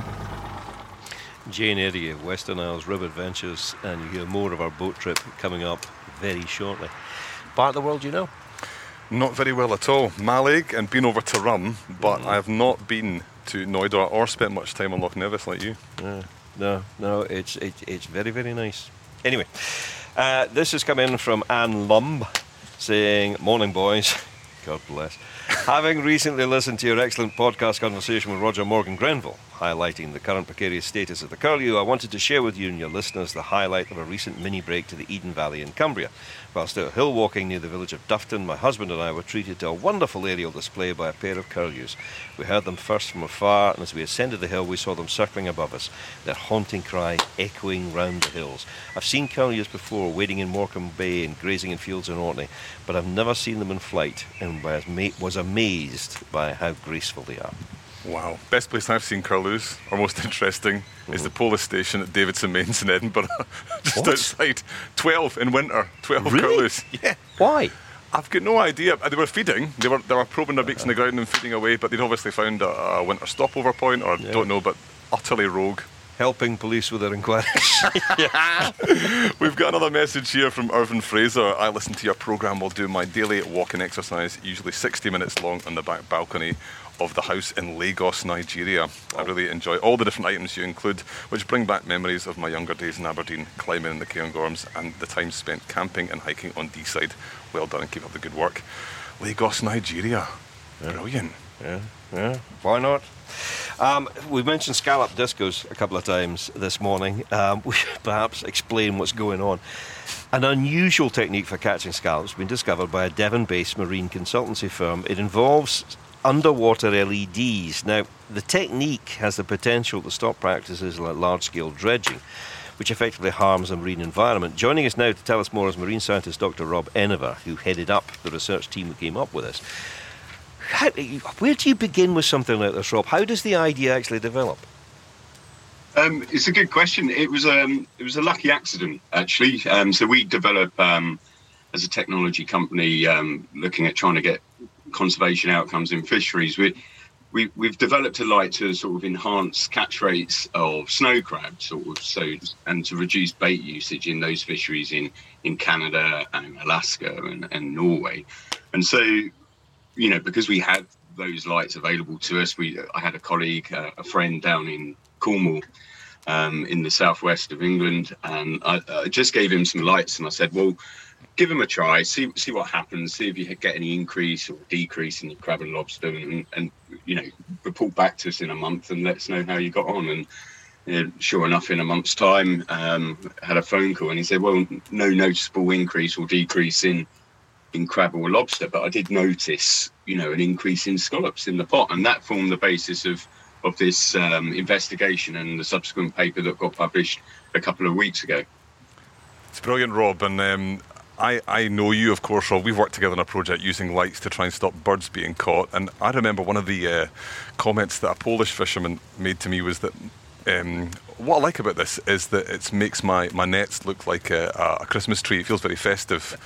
Jane Eddy of Western Isles Rib Adventures, and you hear more of our boat trip coming up very shortly. Part of the world you know? Not very well at all. Mallaig and been over to Rum, but mm. I have not been to Noida or spent much time on Loch Nevis like you. Yeah. No, no, it's it, it's very, very nice. Anyway, uh, this has come in from Anne Lumb saying, "Morning, boys." God bless. Having recently listened to your excellent podcast conversation with Roger Morgan Grenville, highlighting the current precarious status of the curlew, I wanted to share with you and your listeners the highlight of a recent mini break to the Eden Valley in Cumbria. Whilst out hill walking near the village of Dufton, my husband and I were treated to a wonderful aerial display by a pair of curlews. We heard them first from afar, and as we ascended the hill we saw them circling above us, their haunting cry echoing round the hills. I've seen curlews before, wading in Morecambe Bay and grazing in fields in Orkney, but I've never seen them in flight, and was amazed by how graceful they are. Wow. Best place I've seen curlews, or most interesting, mm-hmm. is the police station at Davidson Mains in Edinburgh. Just what? Outside. twelve in winter. twelve really? curlews. Yeah. Why? I've got no idea. They were feeding. They were they were probing their beaks in the ground and feeding away, but they'd obviously found a, a winter stopover point, or yeah. don't know, but utterly rogue. Helping police with their inquiries. We've got another message here from Irvin Fraser. I listen to your programme while doing my daily walking exercise, usually sixty minutes long, on the back balcony of the house in Lagos, Nigeria. I really enjoy all the different items you include, which bring back memories of my younger days in Aberdeen, climbing in the Cairngorms, and the time spent camping and hiking on Deeside. Well done and keep up the good work. Lagos, Nigeria. Yeah. Brilliant. Yeah, yeah. Why not? Um, we've mentioned scallop discos a couple of times this morning. Um, we should perhaps explain what's going on. An unusual technique for catching scallops has been discovered by a Devon-based marine consultancy firm. It involves underwater L E Ds. Now, the technique has the potential to stop practices like large-scale dredging, which effectively harms the marine environment. Joining us now to tell us more is marine scientist Doctor Rob Enever, who headed up the research team that came up with this. How, where do you begin with something like this, Rob? How does the idea actually develop? Um, it's a good question. It was um, it was a lucky accident, actually. Um, so we develop, um, as a technology company, um, looking at trying to get conservation outcomes in fisheries. We, we, we've developed a light to sort of enhance catch rates of snow crab, sort of, so and to reduce bait usage in those fisheries in, in Canada and Alaska and, and Norway. And so, you know, because we had those lights available to us, we I had a colleague, uh, a friend down in Cornwall, um, in the southwest of England, and I, I just gave him some lights, and I said, well, give them a try, see see what happens, see if you get any increase or decrease in your crab and lobster, and, and you know, report back to us in a month and let us know how you got on. And you know, sure enough, in a month's time, um, had a phone call, and he said, well, no noticeable increase or decrease in in crab or lobster, but I did notice, you know, an increase in scallops in the pot, and that formed the basis of of this um, investigation and the subsequent paper that got published a couple of weeks ago. It's brilliant, Rob, and um, I, I know you, of course, Rob. We've worked together on a project using lights to try and stop birds being caught, and I remember one of the uh, comments that a Polish fisherman made to me was that Um, what I like about this is that it makes my, my nets look like a, a Christmas tree. It feels very festive.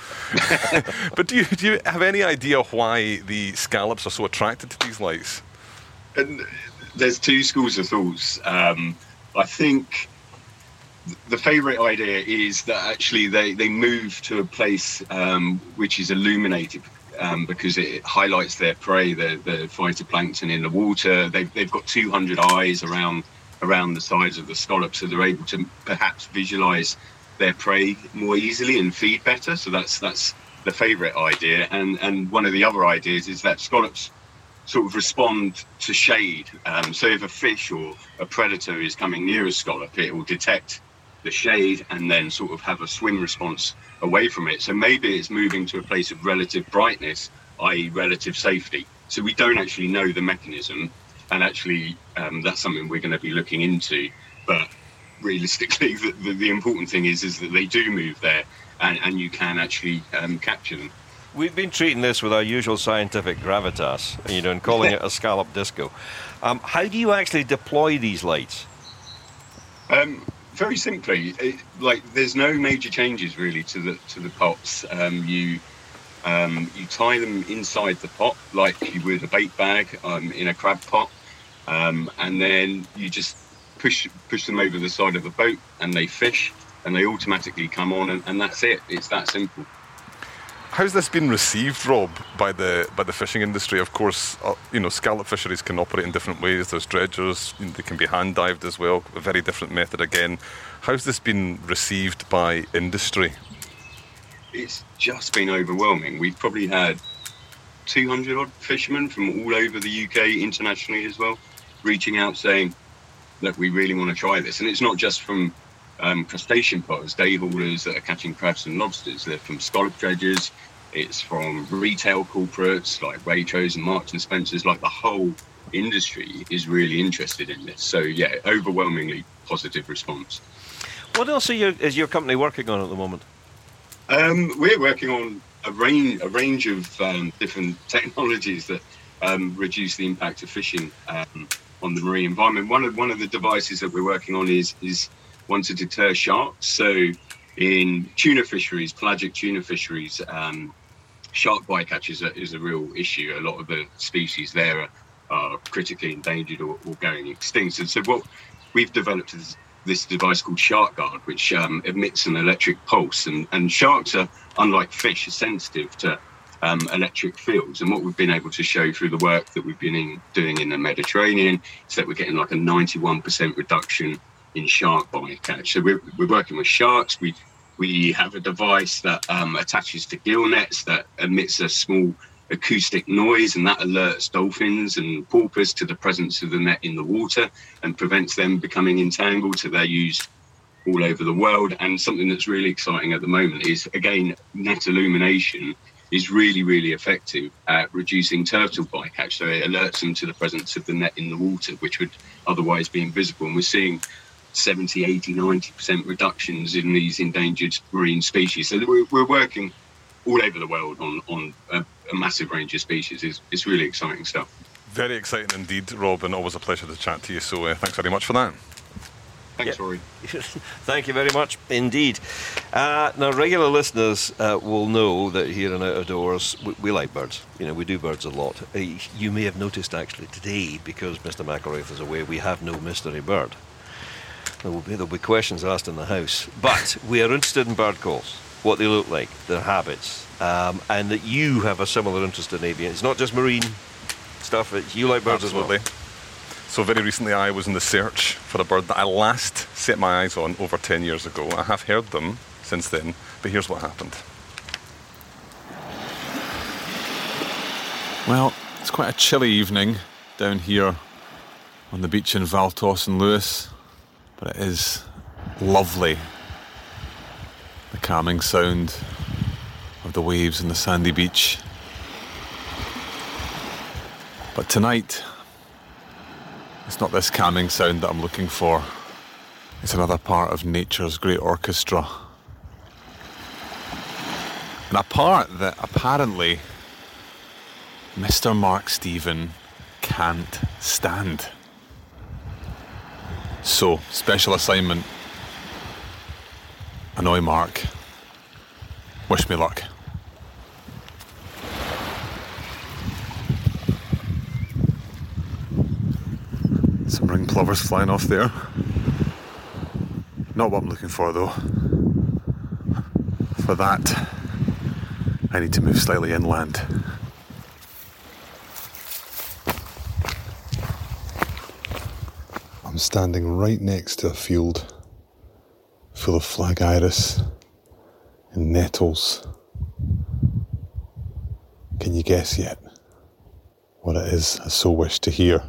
But do you do you have any idea why the scallops are so attracted to these lights? And there's two schools of thoughts. Um, I think the favourite idea is that actually they, they move to a place um, which is illuminated um, because it highlights their prey, the, the phytoplankton in the water. They've, they've got two hundred eyes around around the sides of the scallop, so they're able to perhaps visualize their prey more easily and feed better. So that's that's the favorite idea. And and one of the other ideas is that scallops sort of respond to shade. Um, so if a fish or a predator is coming near a scallop, it will detect the shade and then sort of have a swim response away from it. So maybe it's moving to a place of relative brightness that is relative safety. So we don't actually know the mechanism, and actually um, that's something we're going to be looking into. But realistically, the, the, the important thing is is that they do move there, and, and you can actually um, capture them. We've been treating this with our usual scientific gravitas, you know, and calling it a scallop disco. Um, how do you actually deploy these lights? Um, very simply, it, like there's no major changes really to the to the pots. Um, you um, you tie them inside the pot like you would a bait bag um, in a crab pot, um, and then you just push push them over the side of the boat, and they fish, and they automatically come on, and, and that's it. It's that simple. How's this been received, Rob, by the by the fishing industry? Of course, uh, you know, scallop fisheries can operate in different ways. There's dredgers, they can be hand dived as well, a very different method again. How's this been received by industry? It's just been overwhelming. We've probably had two hundred odd fishermen from all over the U K, internationally as well, reaching out saying, look, we really want to try this. And it's not just from Um, crustacean potters, day haulers that are catching crabs and lobsters. They're from scallop dredgers. It's from retail corporates like Waitrose and Marks and Spencers. Like the whole industry is really interested in this. So yeah, overwhelmingly positive response. What else are you, is your company working on at the moment? Um, we're working on a range, a range of um, different technologies that um, reduce the impact of fishing um, on the marine environment. One of one of the devices that we're working on is is one to deter sharks. So in tuna fisheries, pelagic tuna fisheries, um, shark bycatch is a, is a real issue. A lot of the species there are, are critically endangered or, or going extinct. And so what we've developed is this device called Shark Guard, which um, emits an electric pulse. And, and sharks are, unlike fish, are sensitive to um, electric fields. And what we've been able to show through the work that we've been in, doing in the Mediterranean is that we're getting like a ninety-one percent reduction in shark bycatch. So we're, we're working with sharks. We we have a device that um, attaches to gill nets that emits a small acoustic noise, and that alerts dolphins and porpoise to the presence of the net in the water and prevents them becoming entangled. So they're used all over the world. And something that's really exciting at the moment is, again, net illumination is really, really effective at reducing turtle bycatch. So it alerts them to the presence of the net in the water, which would otherwise be invisible. And we're seeing seventy, eighty, ninety percent reductions in these endangered marine species. So we're, we're working all over the world on, on a, a massive range of species. It's, it's really exciting stuff. Very exciting indeed, Rob, and always a pleasure to chat to you. So uh, thanks very much for that. Thanks, yeah. Rory. Thank you very much indeed. Uh, now, regular listeners uh, will know that here in Out of Doors, we, we like birds. You know, we do birds a lot. Uh, you may have noticed actually today, because Mister McElraith is away, we have no mystery bird. There will be, there'll be questions asked in the house. But we are interested in bird calls, what they look like, their habits, um, and that you have a similar interest in aviation. It's not just marine stuff, it's, you like birds Absolutely. as well. So very recently I was in the search for a bird that I last set my eyes on over ten years ago. I have heard them since then, but here's what happened. Well, it's quite a chilly evening down here on the beach in Val Thos and Lewis, but it is lovely. The calming sound of the waves on the sandy beach. But tonight, it's not this calming sound that I'm looking for. It's another part of nature's great orchestra. And a part that apparently Mister Mark Stephen can't stand. So, special assignment. Annoy Mark. Wish me luck. Some ring plovers flying off there. Not what I'm looking for though. For that, I need to move slightly inland. I'm standing right next to a field full of flag iris and nettles. Can you guess yet what it is I so wish to hear?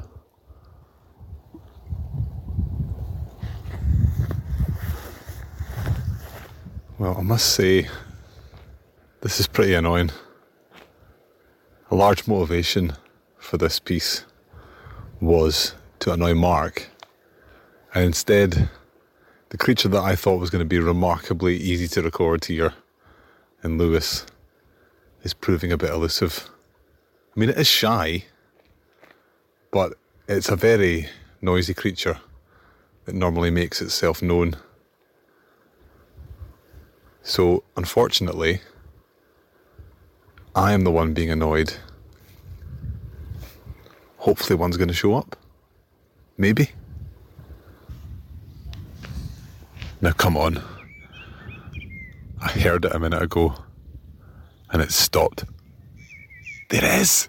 Well, I must say, this is pretty annoying. A large motivation for this piece was to annoy Mark, and instead the creature that I thought was going to be remarkably easy to record here in Lewis is proving a bit elusive. I mean, it is shy, but it's a very noisy creature that normally makes itself known. So, unfortunately, I am the one being annoyed. Hopefully one's going to show up. Maybe. Now come on. I heard it a minute ago and it stopped. There it is!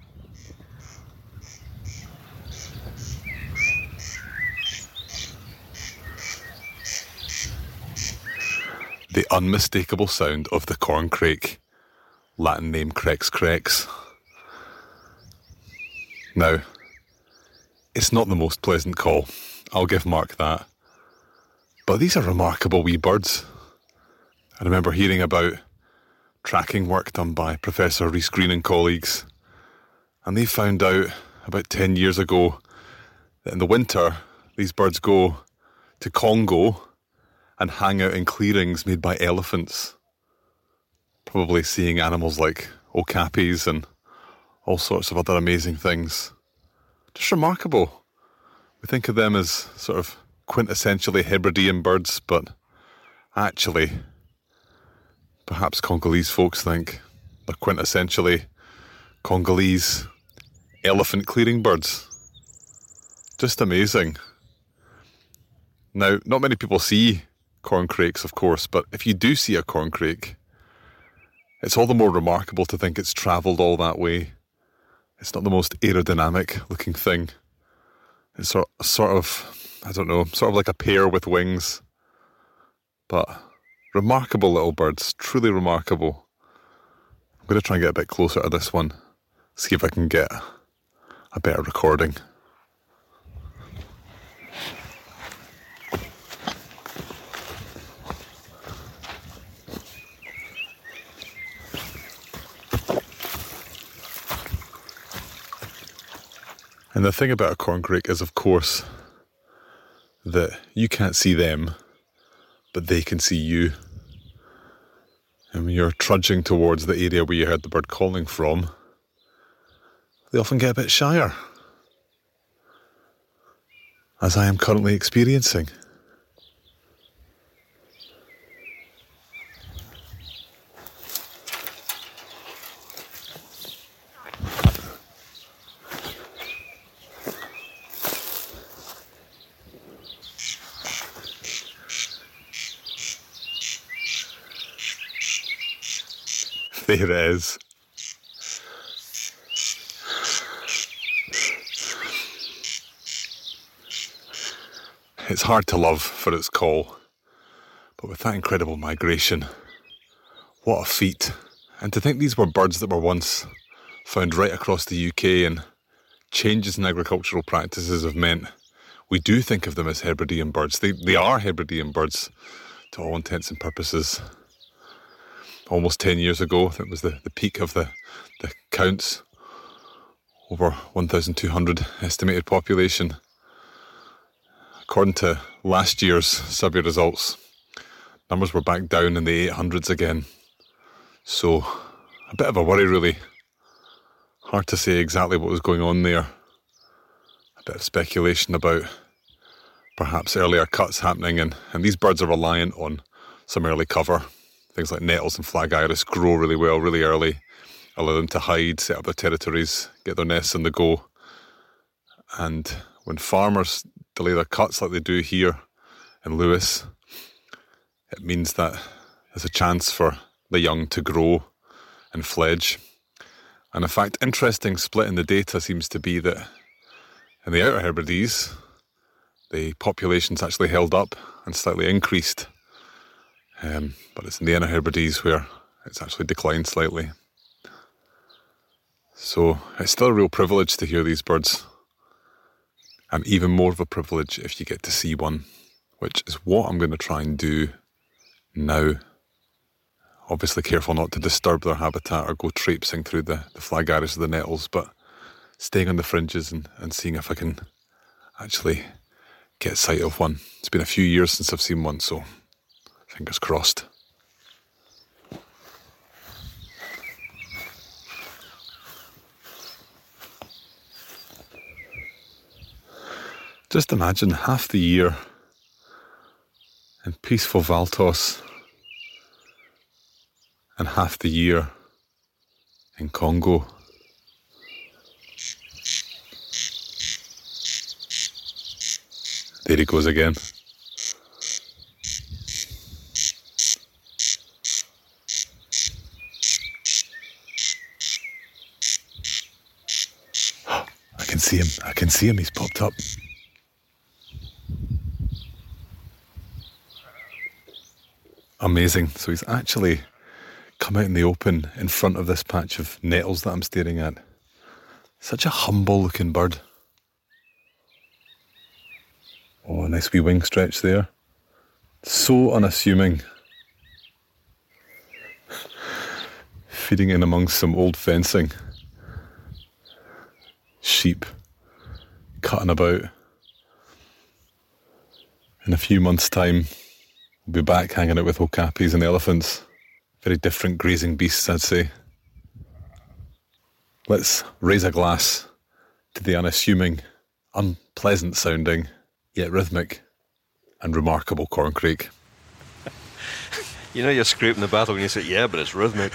The unmistakable sound of the corncrake, Latin name Crex crex. Now, it's not the most pleasant call, I'll give Mark that. But these are remarkable wee birds. I remember hearing about tracking work done by Professor Rhys Green and colleagues, and they found out about ten years ago that in the winter these birds go to Congo and hang out in clearings made by elephants, probably seeing animals like okapis and all sorts of other amazing things. Just remarkable. We think of them as sort of quintessentially Hebridean birds, but actually, perhaps Congolese folks think they're quintessentially Congolese elephant clearing birds. Just amazing. Now, not many people see corncrakes, of course, but if you do see a corncrake, it's all the more remarkable to think it's travelled all that way. It's not the most aerodynamic looking thing. It's sort of, sort of, I don't know, sort of like a pear with wings. But remarkable little birds, truly remarkable. I'm going to try and get a bit closer to this one, see if I can get a better recording. And the thing about a corncrake is, of course, that you can't see them, but they can see you. And when you're trudging towards the area where you heard the bird calling from, they often get a bit shyer, as I am currently experiencing. There it is. It's hard to love for its call, but with that incredible migration, what a feat. And to think these were birds that were once found right across the U K, and changes in agricultural practices have meant we do think of them as Hebridean birds. They, they are Hebridean birds to all intents and purposes. Almost ten years ago, that was the, the peak of the, the counts, over one thousand two hundred estimated population. According to last year's survey results, numbers were back down in the eight hundreds again. So, a bit of a worry really. Hard to say exactly what was going on there. A bit of speculation about perhaps earlier cuts happening, and, and these birds are reliant on some early cover. Things like nettles and flag iris grow really well, really early, allow them to hide, set up their territories, get their nests on the go. And when farmers delay their cuts like they do here in Lewis, it means that there's a chance for the young to grow and fledge. And in fact, interesting split in the data seems to be that in the Outer Hebrides, the population's actually held up and slightly increased. Um, but it's in the Inner Hebrides where it's actually declined slightly. So it's still a real privilege to hear these birds, and even more of a privilege if you get to see one, which is what I'm going to try and do now. Obviously careful not to disturb their habitat or go traipsing through the, the flag iris of the nettles, but staying on the fringes and, and seeing if I can actually get sight of one. It's been a few years since I've seen one, so fingers crossed. Just imagine half the year in peaceful Valtos and half the year in Congo. There he goes again. I can see him. I can see him. He's popped up. Amazing. So he's actually come out in the open in front of this patch of nettles that I'm staring at. Such a humble looking bird. Oh, a nice wee wing stretch there. So unassuming. Feeding in amongst some old fencing. Sheep cutting about. In a few months' time, we'll be back hanging out with okapis and elephants. Very different grazing beasts, I'd say. Let's raise a glass to the unassuming, unpleasant sounding, yet rhythmic and remarkable corncrake. You know you're scraping the battle when you say, yeah, but it's rhythmic.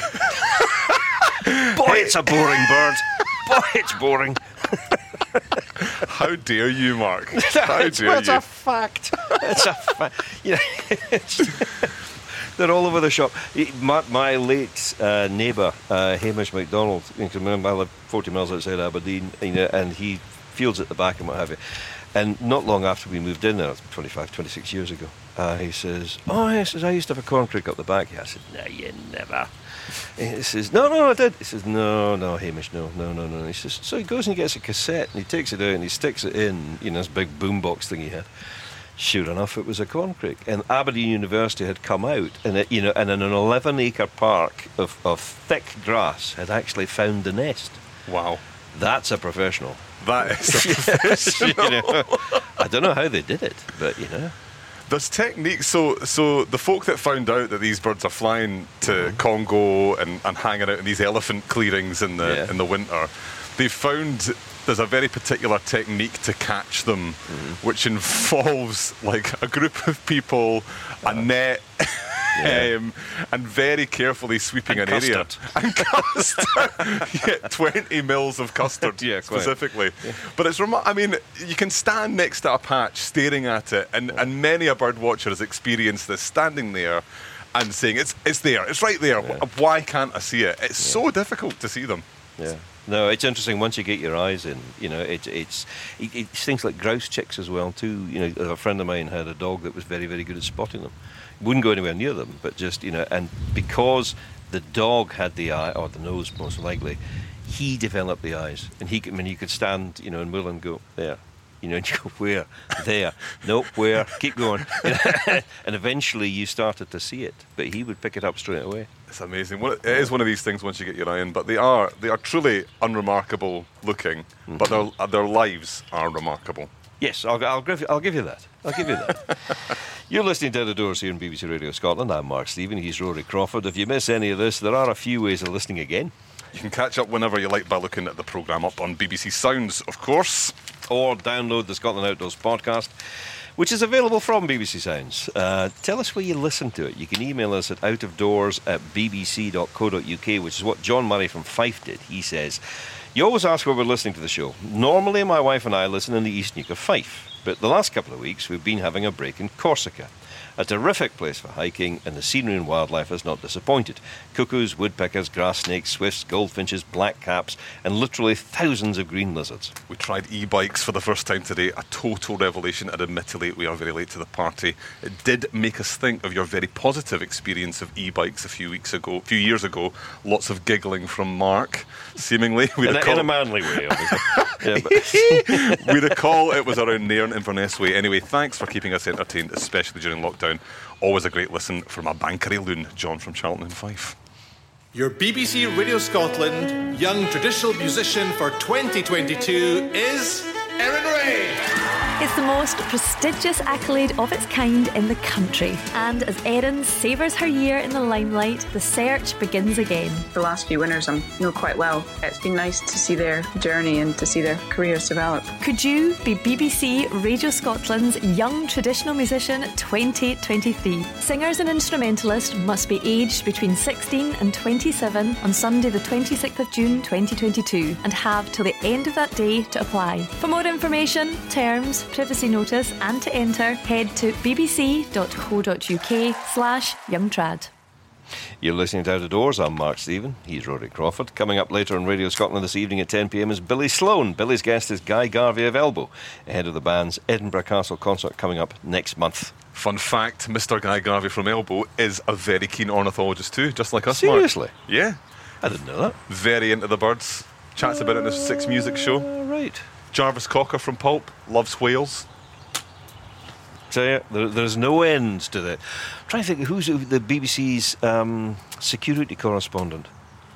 Boy, it's a boring bird. Boy, it's boring. How dare you, Mark? How it's, dare well, it's you? a fact. It's a fact. You know, it's, they're all over the shop. My, my late uh, neighbour, uh, Hamish MacDonald, you can remember I live forty miles outside Aberdeen, you know, and he fields at the back and what have you. And not long after we moved in there, twenty-five, twenty-six years ago, uh, he says, oh, he says, I used to have a corncrake up the back. Yeah, I said, no, you never. And he says, no, no, I did. He says, no, no, Hamish, no, no, no, no. And he says, so he goes and he gets a cassette and he takes it out and he sticks it in, you know, this big boombox thing he had. Sure enough, it was a corncrake. And Aberdeen University had come out and, it, you know, and in an eleven acre park of, of thick grass had actually found the nest. Wow. That's a professional. That is a professional. You know, I don't know how they did it, but, you know. There's techniques. So, so the folk that found out that these birds are flying to mm-hmm. Congo and, and hanging out in these elephant clearings in the yeah. in the winter, they found there's a very particular technique to catch them, mm-hmm. which involves like a group of people, uh, a net, yeah. um, and very carefully sweeping and an custard. area. And custard. Yeah, twenty mils of custard yeah, specifically. Yeah. But it's rem- I mean, you can stand next to a patch staring at it, and, yeah. and many a bird watcher has experienced this, standing there and saying, it's it's there, it's right there, yeah. why can't I see it? It's yeah. so difficult to see them. Yeah. No, it's interesting once you get your eyes in. You know, it, it's it, it's things like grouse chicks as well too. You know, a friend of mine had a dog that was very, very good at spotting them. Wouldn't go anywhere near them, but just, you know, and because the dog had the eye or the nose most likely, he developed the eyes, and he, I mean, you could stand, you know, and will and go there. You know, and you go, where? There. Nope, where? Keep going. And eventually you started to see it, but he would pick it up straight away. It's amazing. Well, it is one of these things once you get your eye in, but they are they are truly unremarkable looking, mm-hmm. but their, their lives are remarkable. Yes, I'll, I'll, give you, I'll give you that. I'll give you that. You're listening to Out of Doors here on B B C Radio Scotland. I'm Mark Stephen. He's Rory Crawford. If you miss any of this, there are a few ways of listening again. You can catch up whenever you like by looking at the programme up on B B C Sounds, of course. Or download the Scotland Outdoors podcast, which is available from B B C Sounds. Uh, tell us where you listen to it. You can email us at outofdoors at b b c dot co dot u k, which is what John Murray from Fife did. He says, you always ask where we're listening to the show. Normally my wife and I listen in the East Neuk of Fife, but the last couple of weeks we've been having a break in Corsica. A terrific place for hiking, and the scenery and wildlife has not disappointed. Cuckoos, woodpeckers, grass snakes, swifts, goldfinches, blackcaps, and literally thousands of green lizards. We tried e-bikes for the first time today, a total revelation, and admittedly we are very late to the party. It did make us think of your very positive experience of e-bikes a few weeks ago, a few years ago. Lots of giggling from Mark, seemingly. We in, recall... a, in a manly way, obviously. Yeah, but... we recall it was around Nairn Inverness way. Anyway, thanks for keeping us entertained, especially during lockdown. down. Always a great listen from a Bankery loon, John from Charlton in Fife. Your B B C Radio Scotland Young Traditional Musician for twenty twenty-two is Erin Ray. It's the most prestigious accolade of its kind in the country. And as Erin savours her year in the limelight, the search begins again. The last few winners I know quite well. It's been nice to see their journey and to see their careers develop. Could you be B B C Radio Scotland's Young Traditional Musician twenty twenty-three? Singers and instrumentalists must be aged between sixteen and twenty-seven on Sunday the twenty-sixth of June twenty twenty-two and have till the end of that day to apply. For more information, terms, privacy notice and to enter, head to bbc.co.uk slash youngtrad. You're listening to Out of Doors. I'm Mark Stephen. He's Rory Crawford. Coming up later on Radio Scotland this evening at ten p.m. is Billy Sloan. Billy's guest is Guy Garvey of Elbow, ahead of the band's Edinburgh Castle concert coming up next month. Fun fact, Mister Guy Garvey from Elbow is a very keen ornithologist too, just like us, Seriously? Mark. Yeah. I didn't know that. Very into the birds. Chats about it in his Six Music show. Right. Jarvis Cocker from Pulp loves whales. Tell you, there, there's no end to that. I'm trying to think, who's the B B C's um, security correspondent?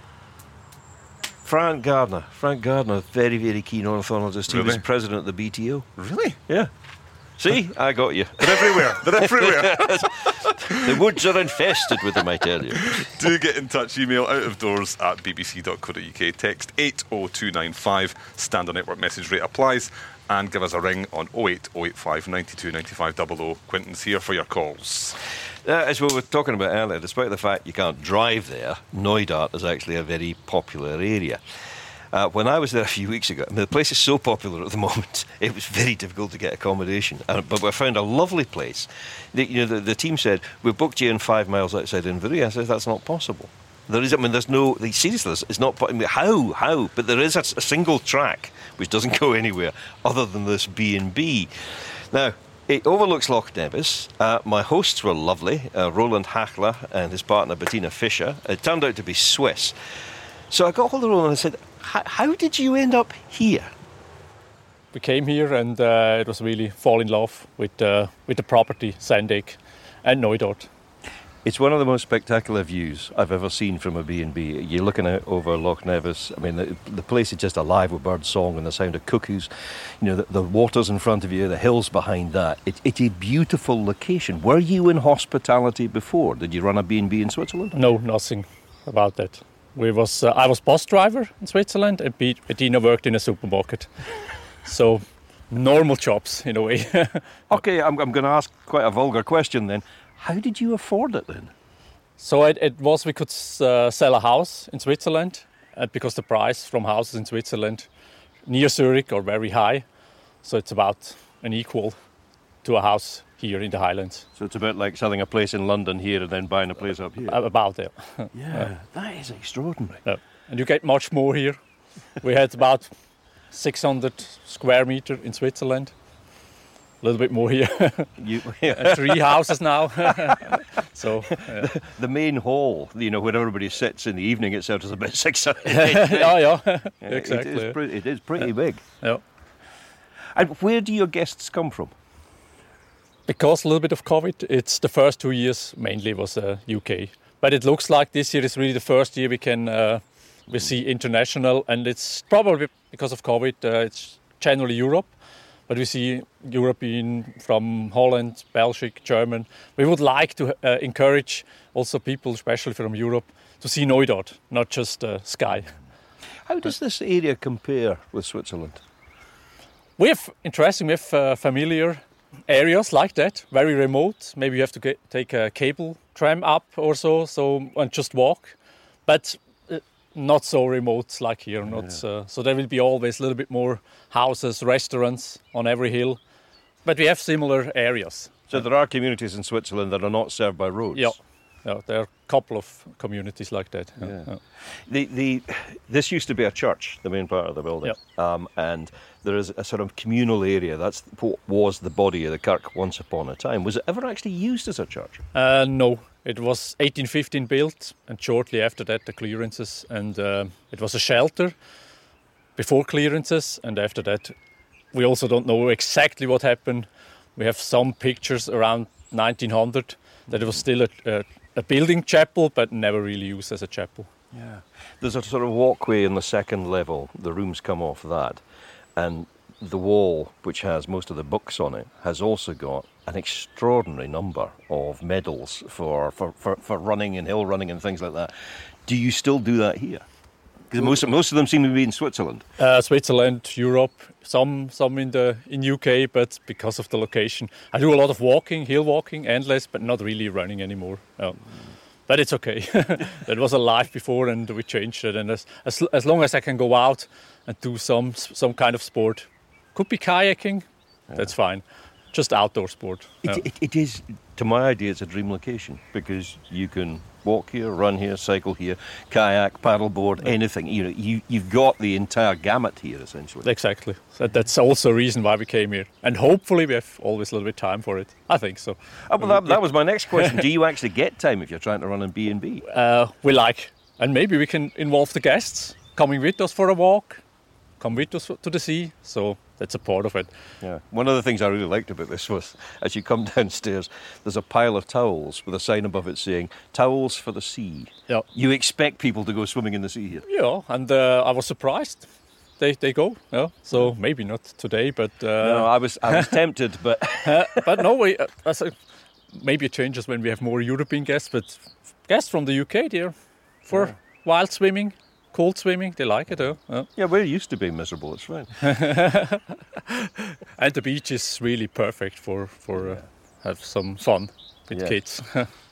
Frank Gardner. Frank Gardner, very, very keen ornithologist. He Really? was president of the B T O. Really? Yeah. See, I got you. They're everywhere. They're everywhere. The woods are infested with them, I tell you. Do get in touch. Email out of doors at bbc.co.uk. Text eight oh two nine five. Standard network message rate applies. And give us a ring on oh eight oh eight five nine two nine five zero zero. Quentin's here for your calls. Uh, as we were talking about earlier, despite the fact you can't drive there, Knoydart is actually a very popular area. Uh, when I was there a few weeks ago, I mean, the place is so popular at the moment, it was very difficult to get accommodation. Uh, but we found a lovely place. The, you know, the, the team said, we booked you in five miles outside Inverie. I said, that's not possible. There is, I mean, there's no, the, seriously, it's not, I mean, how, how? But there is a, a single track which doesn't go anywhere other than this B and B. Now, it overlooks Loch Nevis. Uh, my hosts were lovely, uh, Roland Hachler and his partner Bettina Fischer. It turned out to be Swiss. So I got hold of Roland and I said, how did you end up here? We came here and uh, it was really fall in love with uh, with the property, Sandig and Knoydart. It's one of the most spectacular views I've ever seen from a B and B. You're looking out over Loch Nevis. I mean, the, the place is just alive with bird song and the sound of cuckoos. You know, the, the water's in front of you, the hills behind that. It, it's a beautiful location. Were you in hospitality before? Did you run a B and B in Switzerland? No, nothing about that. We was uh, I was bus driver in Switzerland and Bettina worked in a supermarket. So, normal jobs in a way. Okay, I'm, I'm going to ask quite a vulgar question then. How did you afford it then? So it, it was we could uh, sell a house in Switzerland, uh, because the price from houses in Switzerland near Zurich are very high. So it's about an equal to a house here in the Highlands. So it's about like selling a place in London here and then buying a place up here? Uh, about there. Yeah, that is extraordinary. Uh, and you get much more here. We had about six hundred square meter in Switzerland. A little bit more here. You, yeah. Three houses now. So yeah. the, the main hall, you know, where everybody sits in the evening itself is about six hundred. Oh yeah, yeah, exactly. It is, pretty, it is pretty yeah. big. Yeah. And where do your guests come from? Because a little bit of COVID, it's the first two years mainly was uh, U K. But it looks like this year is really the first year we can uh, we see international, and it's probably because of COVID, uh, it's generally Europe. But we see European from Holland, Belgium, German. We would like to uh, encourage also people, especially from Europe, to see Knoydart, not just uh, Skye. How does this area compare with Switzerland? We have interesting, we have uh, familiar areas like that, very remote. Maybe you have to get, take a cable tram up or so, so and just walk. But uh, not so remote like here. Not yeah. uh, so there will be always a little bit more houses, restaurants on every hill. But we have similar areas. So there are communities in Switzerland that are not served by roads? Yeah, yeah there are a couple of communities like that. Yeah. Yeah. Yeah. The, the, this used to be a church, the main part of the building. Yeah. Um, and there is a sort of communal area. That's what was the body of the kirk once upon a time. Was it ever actually used as a church? Uh, no. It was eighteen fifteen built, and shortly after that the clearances. And uh, it was a shelter before clearances, and after that we also don't know exactly what happened. We have some pictures around nineteen hundred, that it was still a, a, a building chapel, but never really used as a chapel. Yeah. There's a sort of walkway in the second level. The rooms come off that. And the wall, which has most of the books on it, has also got an extraordinary number of medals for, for, for, for running and hill running and things like that. Do you still do that here? Because most, most of them seem to be in Switzerland. Uh, Switzerland, Europe, some some in the in U K, but because of the location. I do a lot of walking, hill walking, endless, but not really running anymore. No. But it's okay. That was a life before, and we changed it. And as, as as long as I can go out and do some some kind of sport, could be kayaking, yeah. That's fine. Just outdoor sport. It, yeah. it, it is, to my idea, it's a dream location because you can walk here, run here, cycle here, kayak, paddleboard, yeah. anything. You know, you you've got the entire gamut here essentially. Exactly. That, that's also a reason why we came here, and hopefully we have always a little bit of time for it. I think so. Oh, well, that, that was my next question. Do you actually get time if you're trying to run in B and B? Uh, we like, and maybe we can involve the guests coming with us for a walk, come with us to the sea. So. That's a part of it. Yeah. One of the things I really liked about this was, as you come downstairs, there's a pile of towels with a sign above it saying, "Towels for the sea." Yeah. You expect people to go swimming in the sea here. Yeah, and uh, I was surprised. They they go. Yeah. So maybe not today, but uh, no, I was I was tempted, but uh, but no, we. Uh, as a, maybe it changes when we have more European guests, but guests from the U K there for yeah. wild swimming. Cold swimming, they like it, though. Yeah. yeah, we're used to being miserable, it's fine. And the beach is really perfect for, for uh, have some fun with yeah. kids.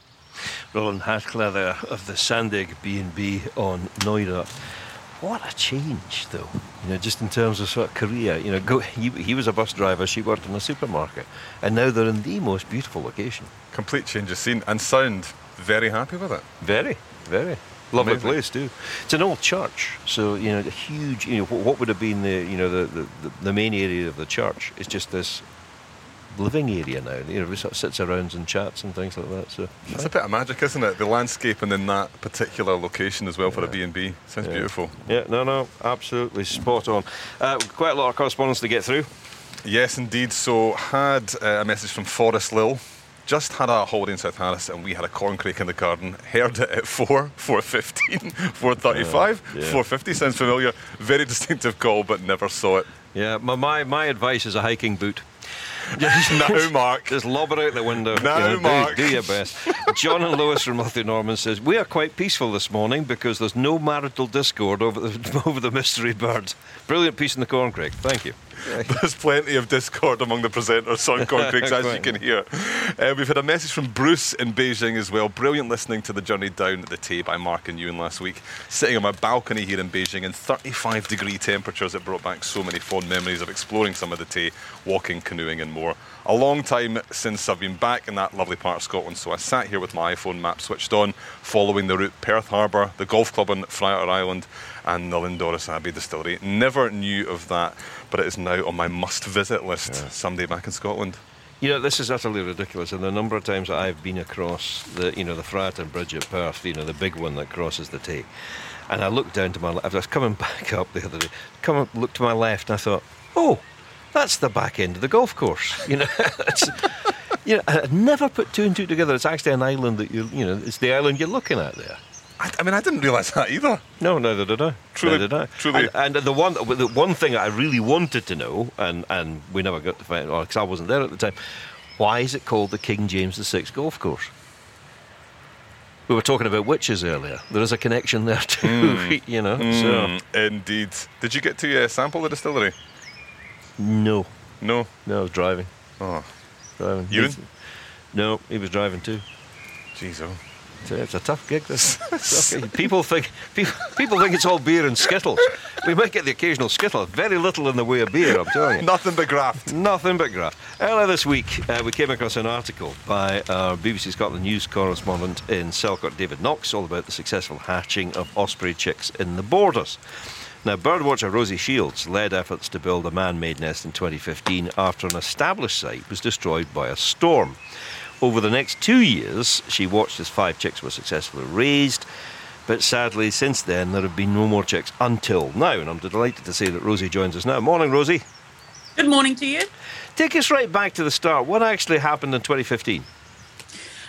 Roland Hackler there of the Sandig B and B on Knoydart. What a change, though, you know, just in terms of sort of career. You know, go, he, he was a bus driver, she worked in a supermarket, and now they're in the most beautiful location. Complete change of scene and sound. Very happy with it. Very, very. Lovely Amazing. place too. It's an old church, so you know, a huge. You know, what would have been the you know the, the, the main area of the church is just this living area now. You know, it sort of sits around and chats and things like that. So it's a bit of magic, isn't it? The landscape and in that particular location as well for yeah. a B and B. Sounds yeah. beautiful. Yeah, no, no, absolutely spot on. Uh, quite a lot of correspondence to get through. Yes, indeed. So had uh, a message from Forrest Lill. Just had a holiday in South Harris and we had a corncrake in the garden. Heard it at four, four fifteen, four thirty-five, yeah, yeah. four fifty. Sounds familiar. Very distinctive call, but never saw it. Yeah, my my, my advice is a hiking boot. Just now, Mark. Just lob it out the window. Now, you know, Mark. Do, do your best. John and Lewis from Lothian Norman says, "We are quite peaceful this morning because there's no marital discord over the, over the mystery bird." Brilliant piece in the corncrake. Thank you. There's plenty of discord among the presenters on corncrakes, as you can hear. Uh, we've had a message from Bruce in Beijing as well. Brilliant listening to the journey down the Tay by Mark and Ewan last week. Sitting on my balcony here in Beijing in thirty-five degree temperatures, it brought back so many fond memories of exploring some of the Tay, walking, canoeing and more. A long time since I've been back in that lovely part of Scotland, so I sat here with my iPhone map switched on, following the route Perth Harbour, the golf club on Friar Island and the Lindorus Abbey Distillery. Never knew of that, but it is now on my must-visit list yeah. someday back in Scotland. You know, this is utterly ridiculous, and the number of times that I've been across the, you know, the Friarton Bridge at Perth, you know, the big one that crosses the Tay, and I looked down to my left. I was coming back up the other day, come up, looked to my left, and I thought, oh, that's the back end of the golf course. You know, it's, you know, I never put two and two together. It's actually an island that you, you know, it's the island you're looking at there. I, I mean, I didn't realise that either. No, neither did I. Truly, neither did I. Truly. And, and the one, the one thing I really wanted to know, and, and we never got to find out because I wasn't there at the time. Why is it called the King James the Sixth Golf Course? We were talking about witches earlier. There is a connection there too, mm. you know. Mm, so. Indeed. Did you get to uh, sample the distillery? No. No? No, I was driving. Oh. Driving. Ewan? No, he was driving too. Jeez, oh. It's a, it's a tough gig, this. Okay. People think people, people think it's all beer and Skittles. We might get the occasional Skittle. Very little in the way of beer, I'm telling you. Nothing but graft. Nothing but graft. Earlier this week, uh, we came across an article by our B B C Scotland News correspondent in Selkirk, David Knox, all about the successful hatching of osprey chicks in the Borders. Now, birdwatcher Rosie Shields led efforts to build a man-made nest in twenty fifteen after an established site was destroyed by a storm. Over the next two years, she watched as five chicks were successfully raised, but sadly, since then, there have been no more chicks until now, and I'm delighted to say that Rosie joins us now. Morning, Rosie. Good morning to you. Take us right back to the start. What actually happened in twenty fifteen?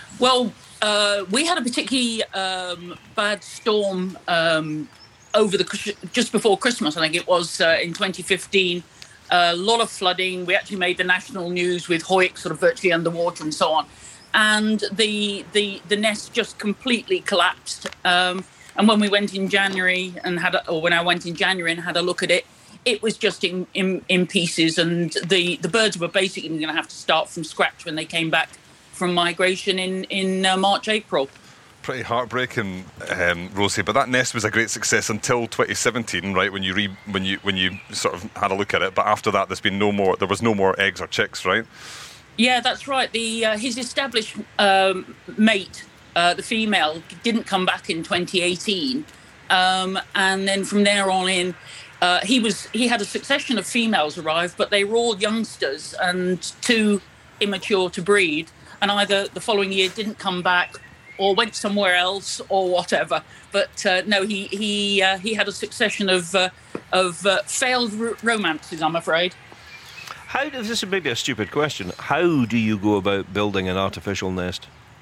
Well, uh, we had a particularly um, bad storm um, over the just before Christmas. I think it was uh, in twenty fifteen. A lot of flooding. We actually made the national news with Hoyk sort of virtually underwater and so on. And the the the nest just completely collapsed. Um, and when we went in January and had, a, or when I went in January and had a look at it, it was just in in, in pieces. And the, the birds were basically going to have to start from scratch when they came back from migration in in uh, March, April. Pretty heartbreaking, um, Rosie. But that nest was a great success until twenty seventeen, right? When you re, when you when you sort of had a look at it. But after that, there's been no more. There was no more eggs or chicks, right? Yeah, that's right. The uh, his established um, mate, uh, the female, didn't come back in twenty eighteen, um, and then from there on in, uh, he was he had a succession of females arrive, but they were all youngsters and too immature to breed, and either the following year didn't come back, or went somewhere else, or whatever. But uh, no, he he uh, he had a succession of uh, of uh, failed r- romances, I'm afraid. How this is maybe a stupid question. How do you go about building an artificial nest?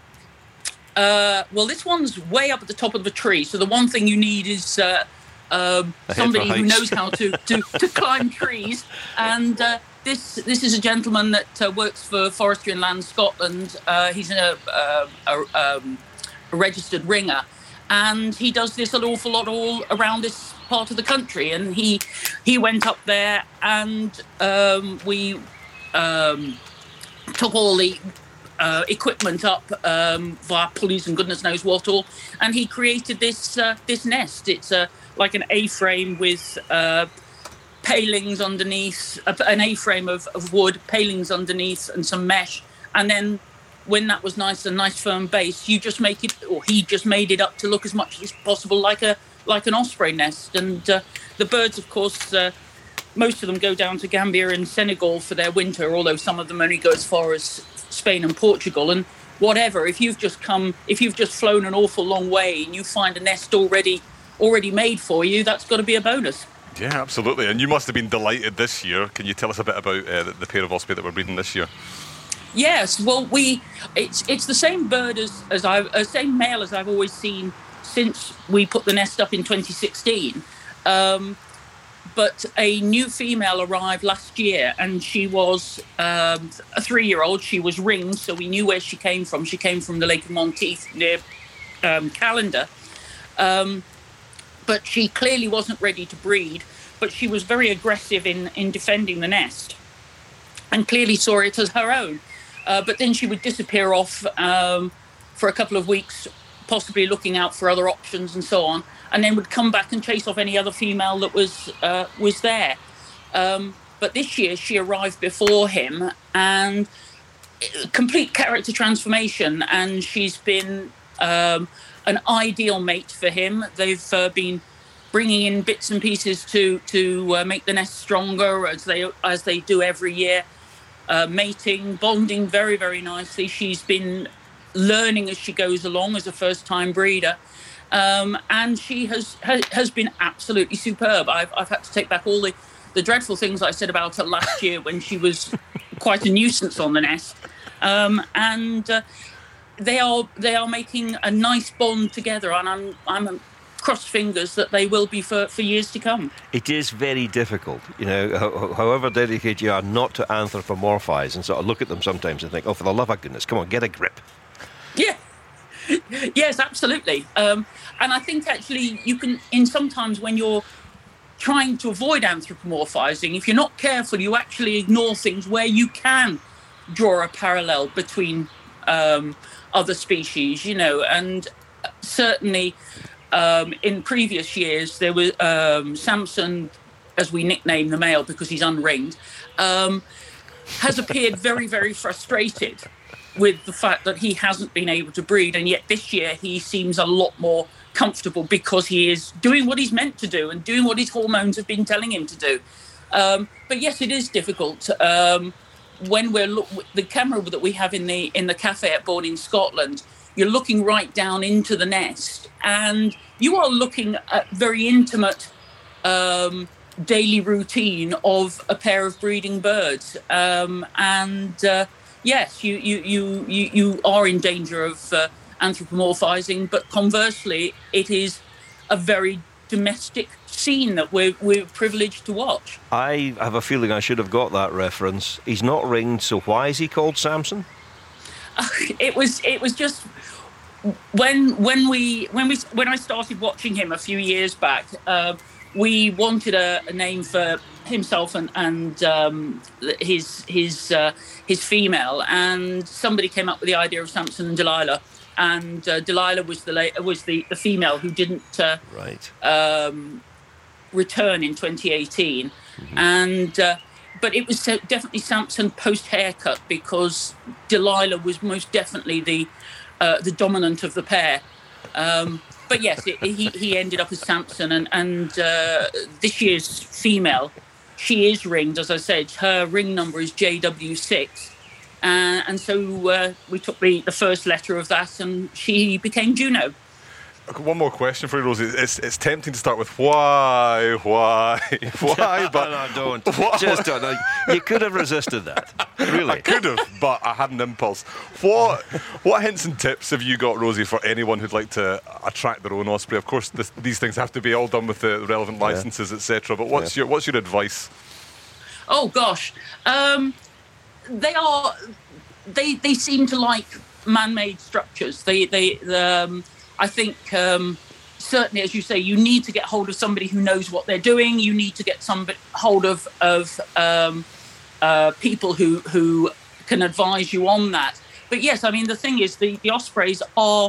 Uh, well, this one's way up at the top of the tree. So the one thing you need is uh, um, somebody who knows how to, to, to climb trees. And uh, this this is a gentleman that uh, works for Forestry and Land Scotland. Uh, he's a, a, a, um, a registered ringer. And he does this an awful lot all around this part of the country. And he he went up there and um, we um, took all the uh, equipment up um, via pulleys and goodness knows what all. And he created this uh, this nest. It's uh, like an A-frame with uh, palings underneath, uh, an A-frame of, of wood, palings underneath and some mesh. And then when that was nice, a nice firm base, you just make it, or he just made it up to look as much as possible like a like an osprey nest. And uh, the birds, of course, uh, most of them go down to Gambia and Senegal for their winter, although some of them only go as far as Spain and Portugal. And whatever, if you've just come, if you've just flown an awful long way and you find a nest already already made for you, that's got to be a bonus. Yeah, absolutely. And you must have been delighted this year. Can you tell us a bit about uh, the, the pair of osprey that we're breeding this year? Yes, well, we it's it's the same bird as as I uh, same male as I've always seen since we put the nest up in twenty sixteen. Um, but a new female arrived last year, and she was um, a three-year-old. She was ringed, so we knew where she came from. She came from the Lake of Monteith near um, Callander. Um, but she clearly wasn't ready to breed, but she was very aggressive in, in defending the nest and clearly saw it as her own. Uh, but then she would disappear off um, for a couple of weeks, possibly looking out for other options and so on, and then would come back and chase off any other female that was uh, was there. Um, but this year she arrived before him, and complete character transformation, and she's been um, an ideal mate for him. They've uh, been bringing in bits and pieces to to uh, make the nest stronger, as they as they do every year. Uh, mating, bonding very, very nicely. She's been learning as she goes along as a first-time breeder, um, and she has, has has been absolutely superb. I've I've had to take back all the, the dreadful things I said about her last year when she was quite a nuisance on the nest, um, and uh, they are they are making a nice bond together, and I'm I'm. cross fingers that they will be for, for years to come. It is very difficult, you know, ho- however dedicated you are, not to anthropomorphise and sort of look at them sometimes and think, oh, for the love of goodness, come on, get a grip. Yeah. Yes, absolutely. Um, and I think actually you can, in sometimes when you're trying to avoid anthropomorphising, if you're not careful, you actually ignore things where you can draw a parallel between um, other species, you know, and certainly Um, in previous years, there was um, Samson, as we nickname the male because he's unringed, um, has appeared very, very frustrated with the fact that he hasn't been able to breed. And yet this year he seems a lot more comfortable because he is doing what he's meant to do and doing what his hormones have been telling him to do. Um, but yes, it is difficult. Um, when we're look, the camera that we have in the in the cafe at Bourne in Scotland, you're looking right down into the nest, and you are looking at very intimate um, daily routine of a pair of breeding birds. Um, and uh, yes, you you you you, you are in danger of uh, anthropomorphizing, but conversely, it is a very domestic scene that we're we're privileged to watch. I have a feeling I should have got that reference. He's not ringed, so why is he called Samson? It was it was just when when we when we when I started watching him a few years back, uh, we wanted a, a name for himself and and um, his his uh, his female, and somebody came up with the idea of Samson and Delilah, and uh, Delilah was the la- was the, the female who didn't uh, right um, return in twenty eighteen, mm-hmm. and. Uh, But it was definitely Samson post haircut, because Delilah was most definitely the uh, the dominant of the pair. Um, but yes, it, he he ended up as Samson, and and uh, this year's female, she is ringed, as I said. Her ring number is J W six, uh, and so uh, we took the the first letter of that, and she became Juno. One more question for you, Rosie. It's, it's tempting to start with why, why, why, but no, don't. Just don't. No, you could have resisted that. Really, I could have, but I had an impulse. What, what hints and tips have you got, Rosie, for anyone who'd like to attract their own osprey? Of course, this, these things have to be all done with the relevant licenses, yeah. et cetera. But what's yeah. your what's your advice? Oh gosh, um, they are. They they seem to like man-made structures. They they. Um, I think um, certainly, as you say, you need to get hold of somebody who knows what they're doing. You need to get some hold of of um, uh, people who who can advise you on that. But yes, I mean the thing is, the the ospreys are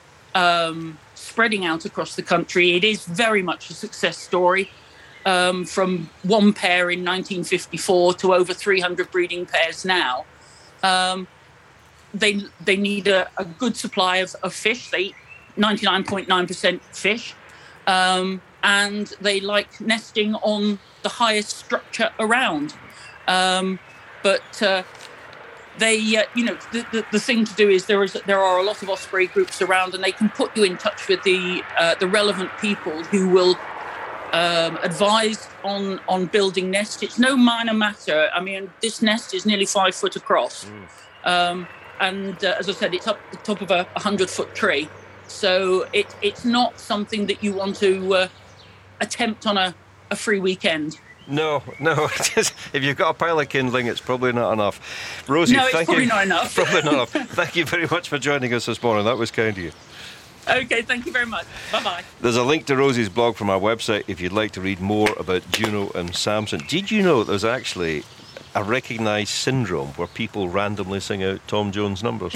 um, spreading out across the country. It is very much a success story. Um, from one pair in nineteen fifty-four to over three hundred breeding pairs now. Um, they they need a, a good supply of, of fish. They ninety-nine point nine percent fish, um, and they like nesting on the highest structure around. Um, but uh, they, uh, you know, the, the, the thing to do is there is there are a lot of osprey groups around, and they can put you in touch with the uh, the relevant people who will um, advise on on building nests. It's no minor matter. I mean, this nest is nearly five foot across, mm. um, and uh, as I said, it's up the top of a hundred foot tree. So it, it's not something that you want to uh, attempt on a, a free weekend. No, no. If you've got a pile of kindling, it's probably not enough. Rosie, no, it's thank probably you. not enough. Probably not enough. Thank you very much for joining us this morning. That was kind of you. Okay, thank you very much. Bye-bye. There's a link to Rosie's blog from our website if you'd like to read more about Juno and Samson. Did you know there's actually a recognised syndrome where people randomly sing out Tom Jones numbers?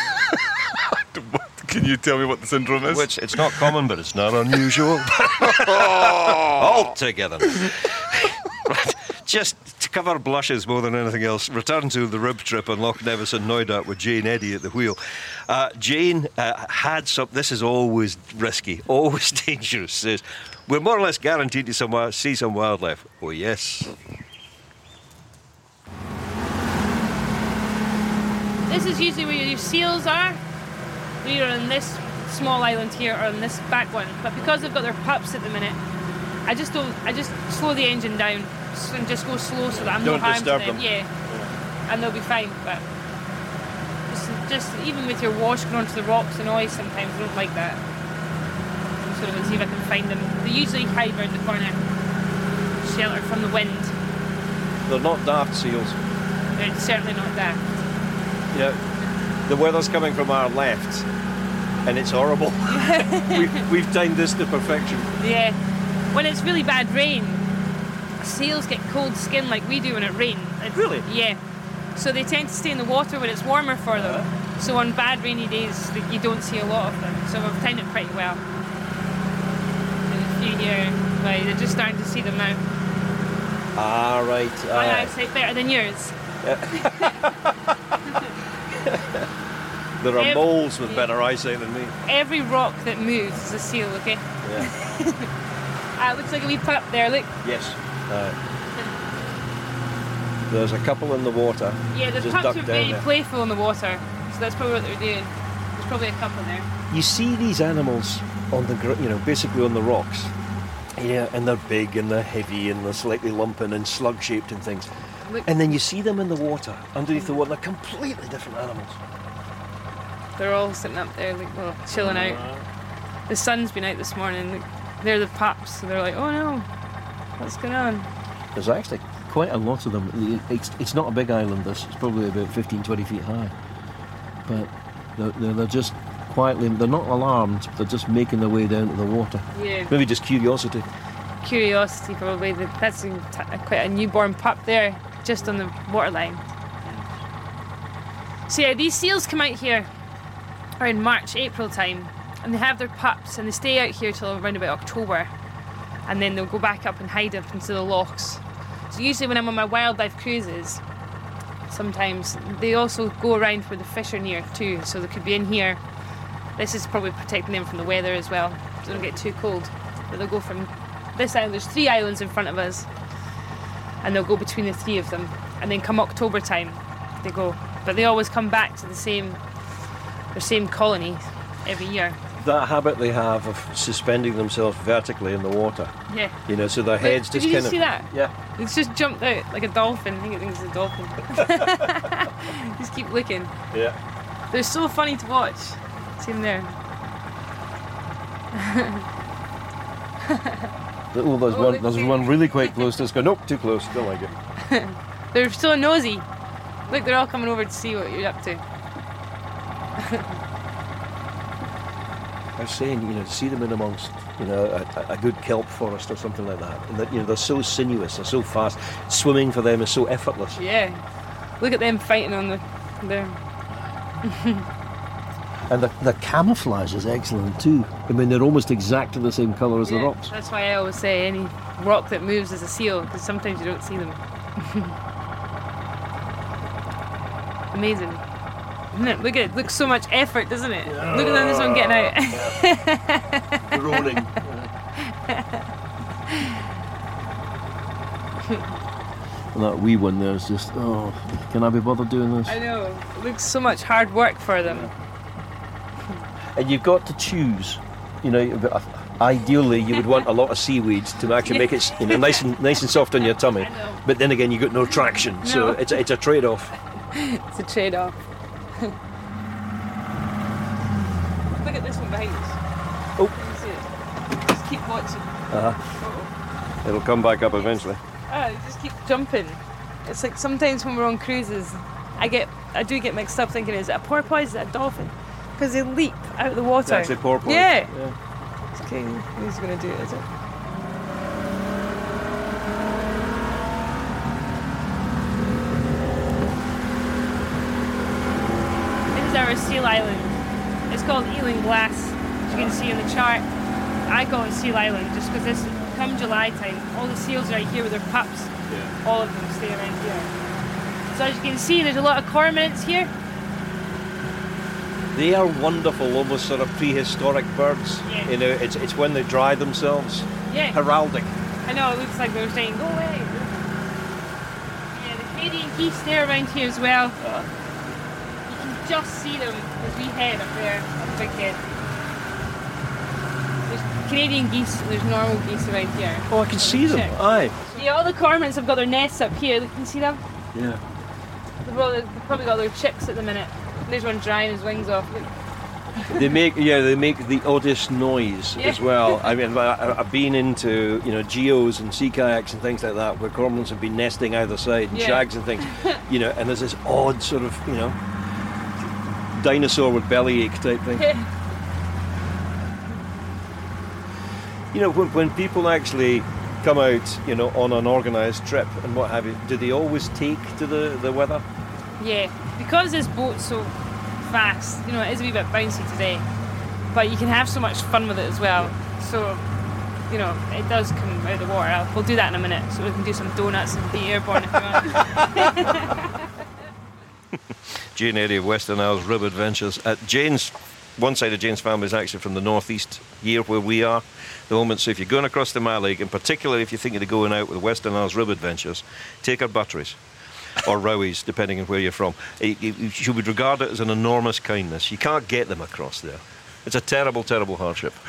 Can you tell me what the syndrome is? Which it's not common, but it's not unusual. All together. Right. Just to cover blushes more than anything else, return to the rib trip on Loch Nevis and Knoydart with Jane Eddy at the wheel. Uh, Jane uh, had some. This is always risky, always dangerous. Says we're more or less guaranteed to some, see some wildlife. Oh yes. This is usually where your seals are. We are on this small island here, or on this back one, but because they've got their pups at the minute, I just don't. I just slow the engine down and just go slow so that I'm don't no harm to them. them. Yeah. yeah, and they'll be fine. But just, just even with your wash going onto the rocks and ice, sometimes I don't like that. I'm sort of going to see if I can find them. They usually hide around the corner, sheltered from the wind. They're not daft seals. They're certainly not daft. Yeah. The weather's coming from our left, and it's horrible. we've, we've timed this to perfection. Yeah. When it's really bad rain, seals get cold skin like we do when it rains. It's, really? Yeah. So they tend to stay in the water when it's warmer for them. Uh-huh. So on bad rainy days, you don't see a lot of them. So we've timed it pretty well. There's a few here. Right, they're just starting to see them now. Ah, right. Uh, My eyesight better than yours. Yeah. There are every, moles with yeah. better eyesight than me. Every rock that moves is a seal, okay? Yeah. uh, looks like a wee pup there, look. Yes. Uh, there's a couple in the water. Yeah, the pups are very there. playful in the water, so that's probably what they're doing. There's probably a couple there. You see these animals on the, you know, basically on the rocks. Yeah, and they're big and they're heavy and they're slightly lumping and slug-shaped and things. Look. And then you see them in the water, underneath the water. They're completely different animals. They're all sitting up there, like, well, chilling out. The sun's been out this morning. Like, they're the pups, so they're like, oh no, what's going on? There's actually quite a lot of them. It's, it's not a big island, this. It's probably about fifteen, twenty feet high. But they're, they're, they're just quietly, they're not alarmed, they're just making their way down to the water. Yeah. Maybe just curiosity. Curiosity, probably. That's a, quite a newborn pup there, just on the waterline. So yeah, these seals come out here around March, April time, and they have their pups, and they stay out here till around about October, and then they'll go back up and hide up into the lochs. So usually when I'm on my wildlife cruises, sometimes they also go around where the fish are near too, so they could be in here. This is probably protecting them from the weather as well, so they don't get too cold. But they'll go from this island, there's three islands in front of us, and they'll go between the three of them, and then come October time, they go. But they always come back to the same, their same colony every year. That habit they have of suspending themselves vertically in the water. Yeah. You know, so their heads Did just you kind just of... see that? Yeah. It's just jumped out like a dolphin. I think it thinks it's a dolphin. Just keep looking. Yeah. They're so funny to watch. See them there. Oh, there's Oh, one. There's one really quite close to us. Go, nope, too close. Don't like it. They're so nosy. Look, they're all coming over to see what you're up to. I was saying, you know, to see them in amongst, you know, a, a good kelp forest or something like that, and that, you know, they're so sinuous, they're so fast. Swimming for them is so effortless. Yeah. Look at them fighting on the there. And the, the camouflage is excellent too. I mean, they're almost exactly the same colour as Yeah, the rocks. That's why I always say any rock that moves is a seal, because sometimes you don't see them. Amazing. Isn't it? Look at it. Looks so much effort, doesn't it? Yeah. Look at them, this one getting out. Yeah. Rolling. And that wee one there is just, oh, can I be bothered doing this? I know. It looks so much hard work for them. And you've got to choose. You know, ideally you would want a lot of seaweed to actually make it, you know, nice and nice and soft on your tummy. But then again, you got no traction, No. so it's a, it's a trade-off. It's a trade-off. Look at this one behind us. Oh. Can you see it? Just keep watching. Uh-huh. It'll come back up eventually. Oh, you just keep jumping. It's like sometimes when we're on cruises, I get, I do get mixed up thinking, is it a porpoise, is it a dolphin? Because they leap out of the water. That's a porpoise. Yeah. yeah. It's okay, who's going to do it, is it? This is our seal island. It's called Ealing Glass, as you can see in the chart. I call it Seal Island just because this, come July time, all the seals are right here with their pups. Yeah. All of them stay around here. So as you can see, there's a lot of cormorants here. They are wonderful, almost sort of prehistoric birds. Yeah. You know, it's it's when they dry themselves. Yeah. Heraldic. I know, it looks like they're saying, go away. Yeah, the Canadian geese, they're around here as well. Uh, You can just see them as we head up there, up the big head. There's Canadian geese, and there's normal geese around here. oh, I can see them. Aye. Yeah, all the cormorants have got their nests up here. Look, can you see them? Yeah. They've, all, they've probably got their chicks at the minute. There's one drying his wings off. Look. They make yeah they make the oddest noise Yeah. as well. I mean, I, I've been into you know geos and sea kayaks and things like that where cormorants have been nesting either side and Yeah. shags and things, you know, and there's this odd sort of you know dinosaur with bellyache type thing. You know, when when people actually come out, you know, on an organised trip and what have you, do they always take to the the weather? Yeah, because this boat's so fast, you know, it is a wee bit bouncy today, but you can have so much fun with it as well. So, you know, it does come out of the water. I'll, we'll do that in a minute, so we can do some donuts and be airborne if you want. Jane Airy of Western Isles Rib Adventures. Uh, Jane's one side of Jane's family is actually from the northeast here where we are. The moment, so if you're going across the Mallaig, and particularly if you're thinking of going out with Western Isles Rib Adventures, take our butteries. Or rowies, depending on where you're from. You, you, you would regard it as an enormous kindness. You can't get them across there. It's a terrible, terrible hardship.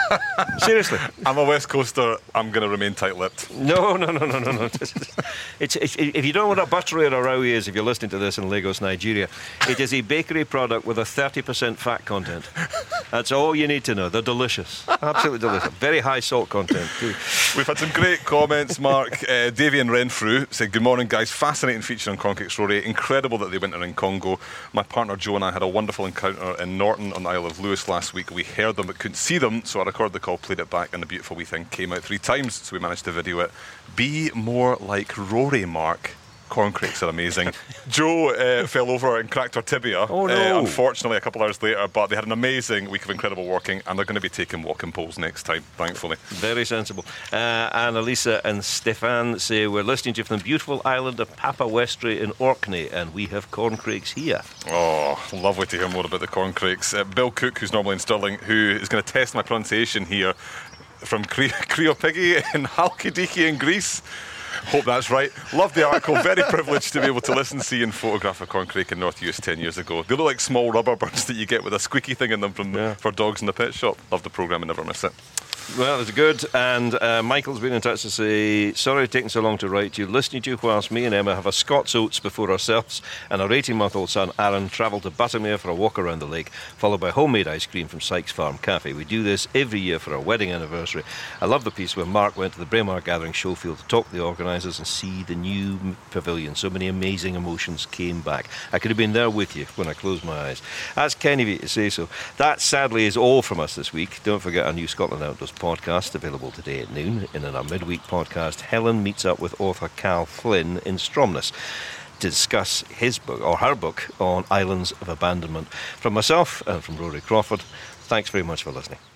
Seriously. I'm a West Coaster. I'm going to remain tight-lipped. No, no, no, no, no, no. It's, it's, if you don't know what a buttery or a rowie is, if you're listening to this in Lagos, Nigeria, it is a bakery product with a thirty percent fat content. That's all you need to know. They're delicious. Absolutely delicious. Very high salt content, too. We've had some great comments, Mark. Uh, Davian Renfrew said, good morning, guys. Fascinating feature on Corncrakes Rory. Incredible that they winter in Congo. My partner Joe and I had a wonderful encounter in Norton on the Isle of Lewis last week. We heard them but couldn't see them, so I recorded the call, played it back, and the beautiful wee thing came out three times, so we managed to video it. Be more like Rory, Mark. Corncrakes are amazing. Joe uh, fell over and cracked her tibia, oh, no. uh, unfortunately, a couple hours later, but they had an amazing week of incredible working, and they're going to be taking walking poles next time, thankfully. Very sensible. Uh, and Elisa and Stefan say, we're listening to you from the beautiful island of Papa Westray in Orkney, and we have corncrakes here. Oh, lovely to hear more about the corncrakes. Uh, Bill Cook, who's normally in Stirling, who is going to test my pronunciation here, from Creopigi in Halkidiki in Greece. Hope that's right. Love the article. Very privileged to be able to listen, see and photograph a corncrake in North Uist ten years ago. They look like small rubber birds that you get with a squeaky thing in them from yeah. for dogs in the pet shop. Love the programme and never miss it. Well, it's good. And uh, Michael's been in touch to say, sorry taking so long to write to you. Listening to you whilst me and Emma have a Scots Oats before ourselves and our eighteen-month-old son Aaron travel to Buttermere for a walk around the lake, followed by homemade ice cream from Sykes Farm Cafe. We do this every year for our wedding anniversary. I love the piece where Mark went to the Braemar Gathering showfield to talk to the organisers and see the new pavilion. So many amazing emotions came back. I could have been there with you when I closed my eyes. That's Kenny V to say so. That sadly is all from us this week. Don't forget our new Scotland Outdoors podcast available today at noon. In our midweek podcast, Helen meets up with author Cal Flynn in Stromness to discuss his book or her book on islands of abandonment. From myself and from Rory Crawford, thanks very much for listening.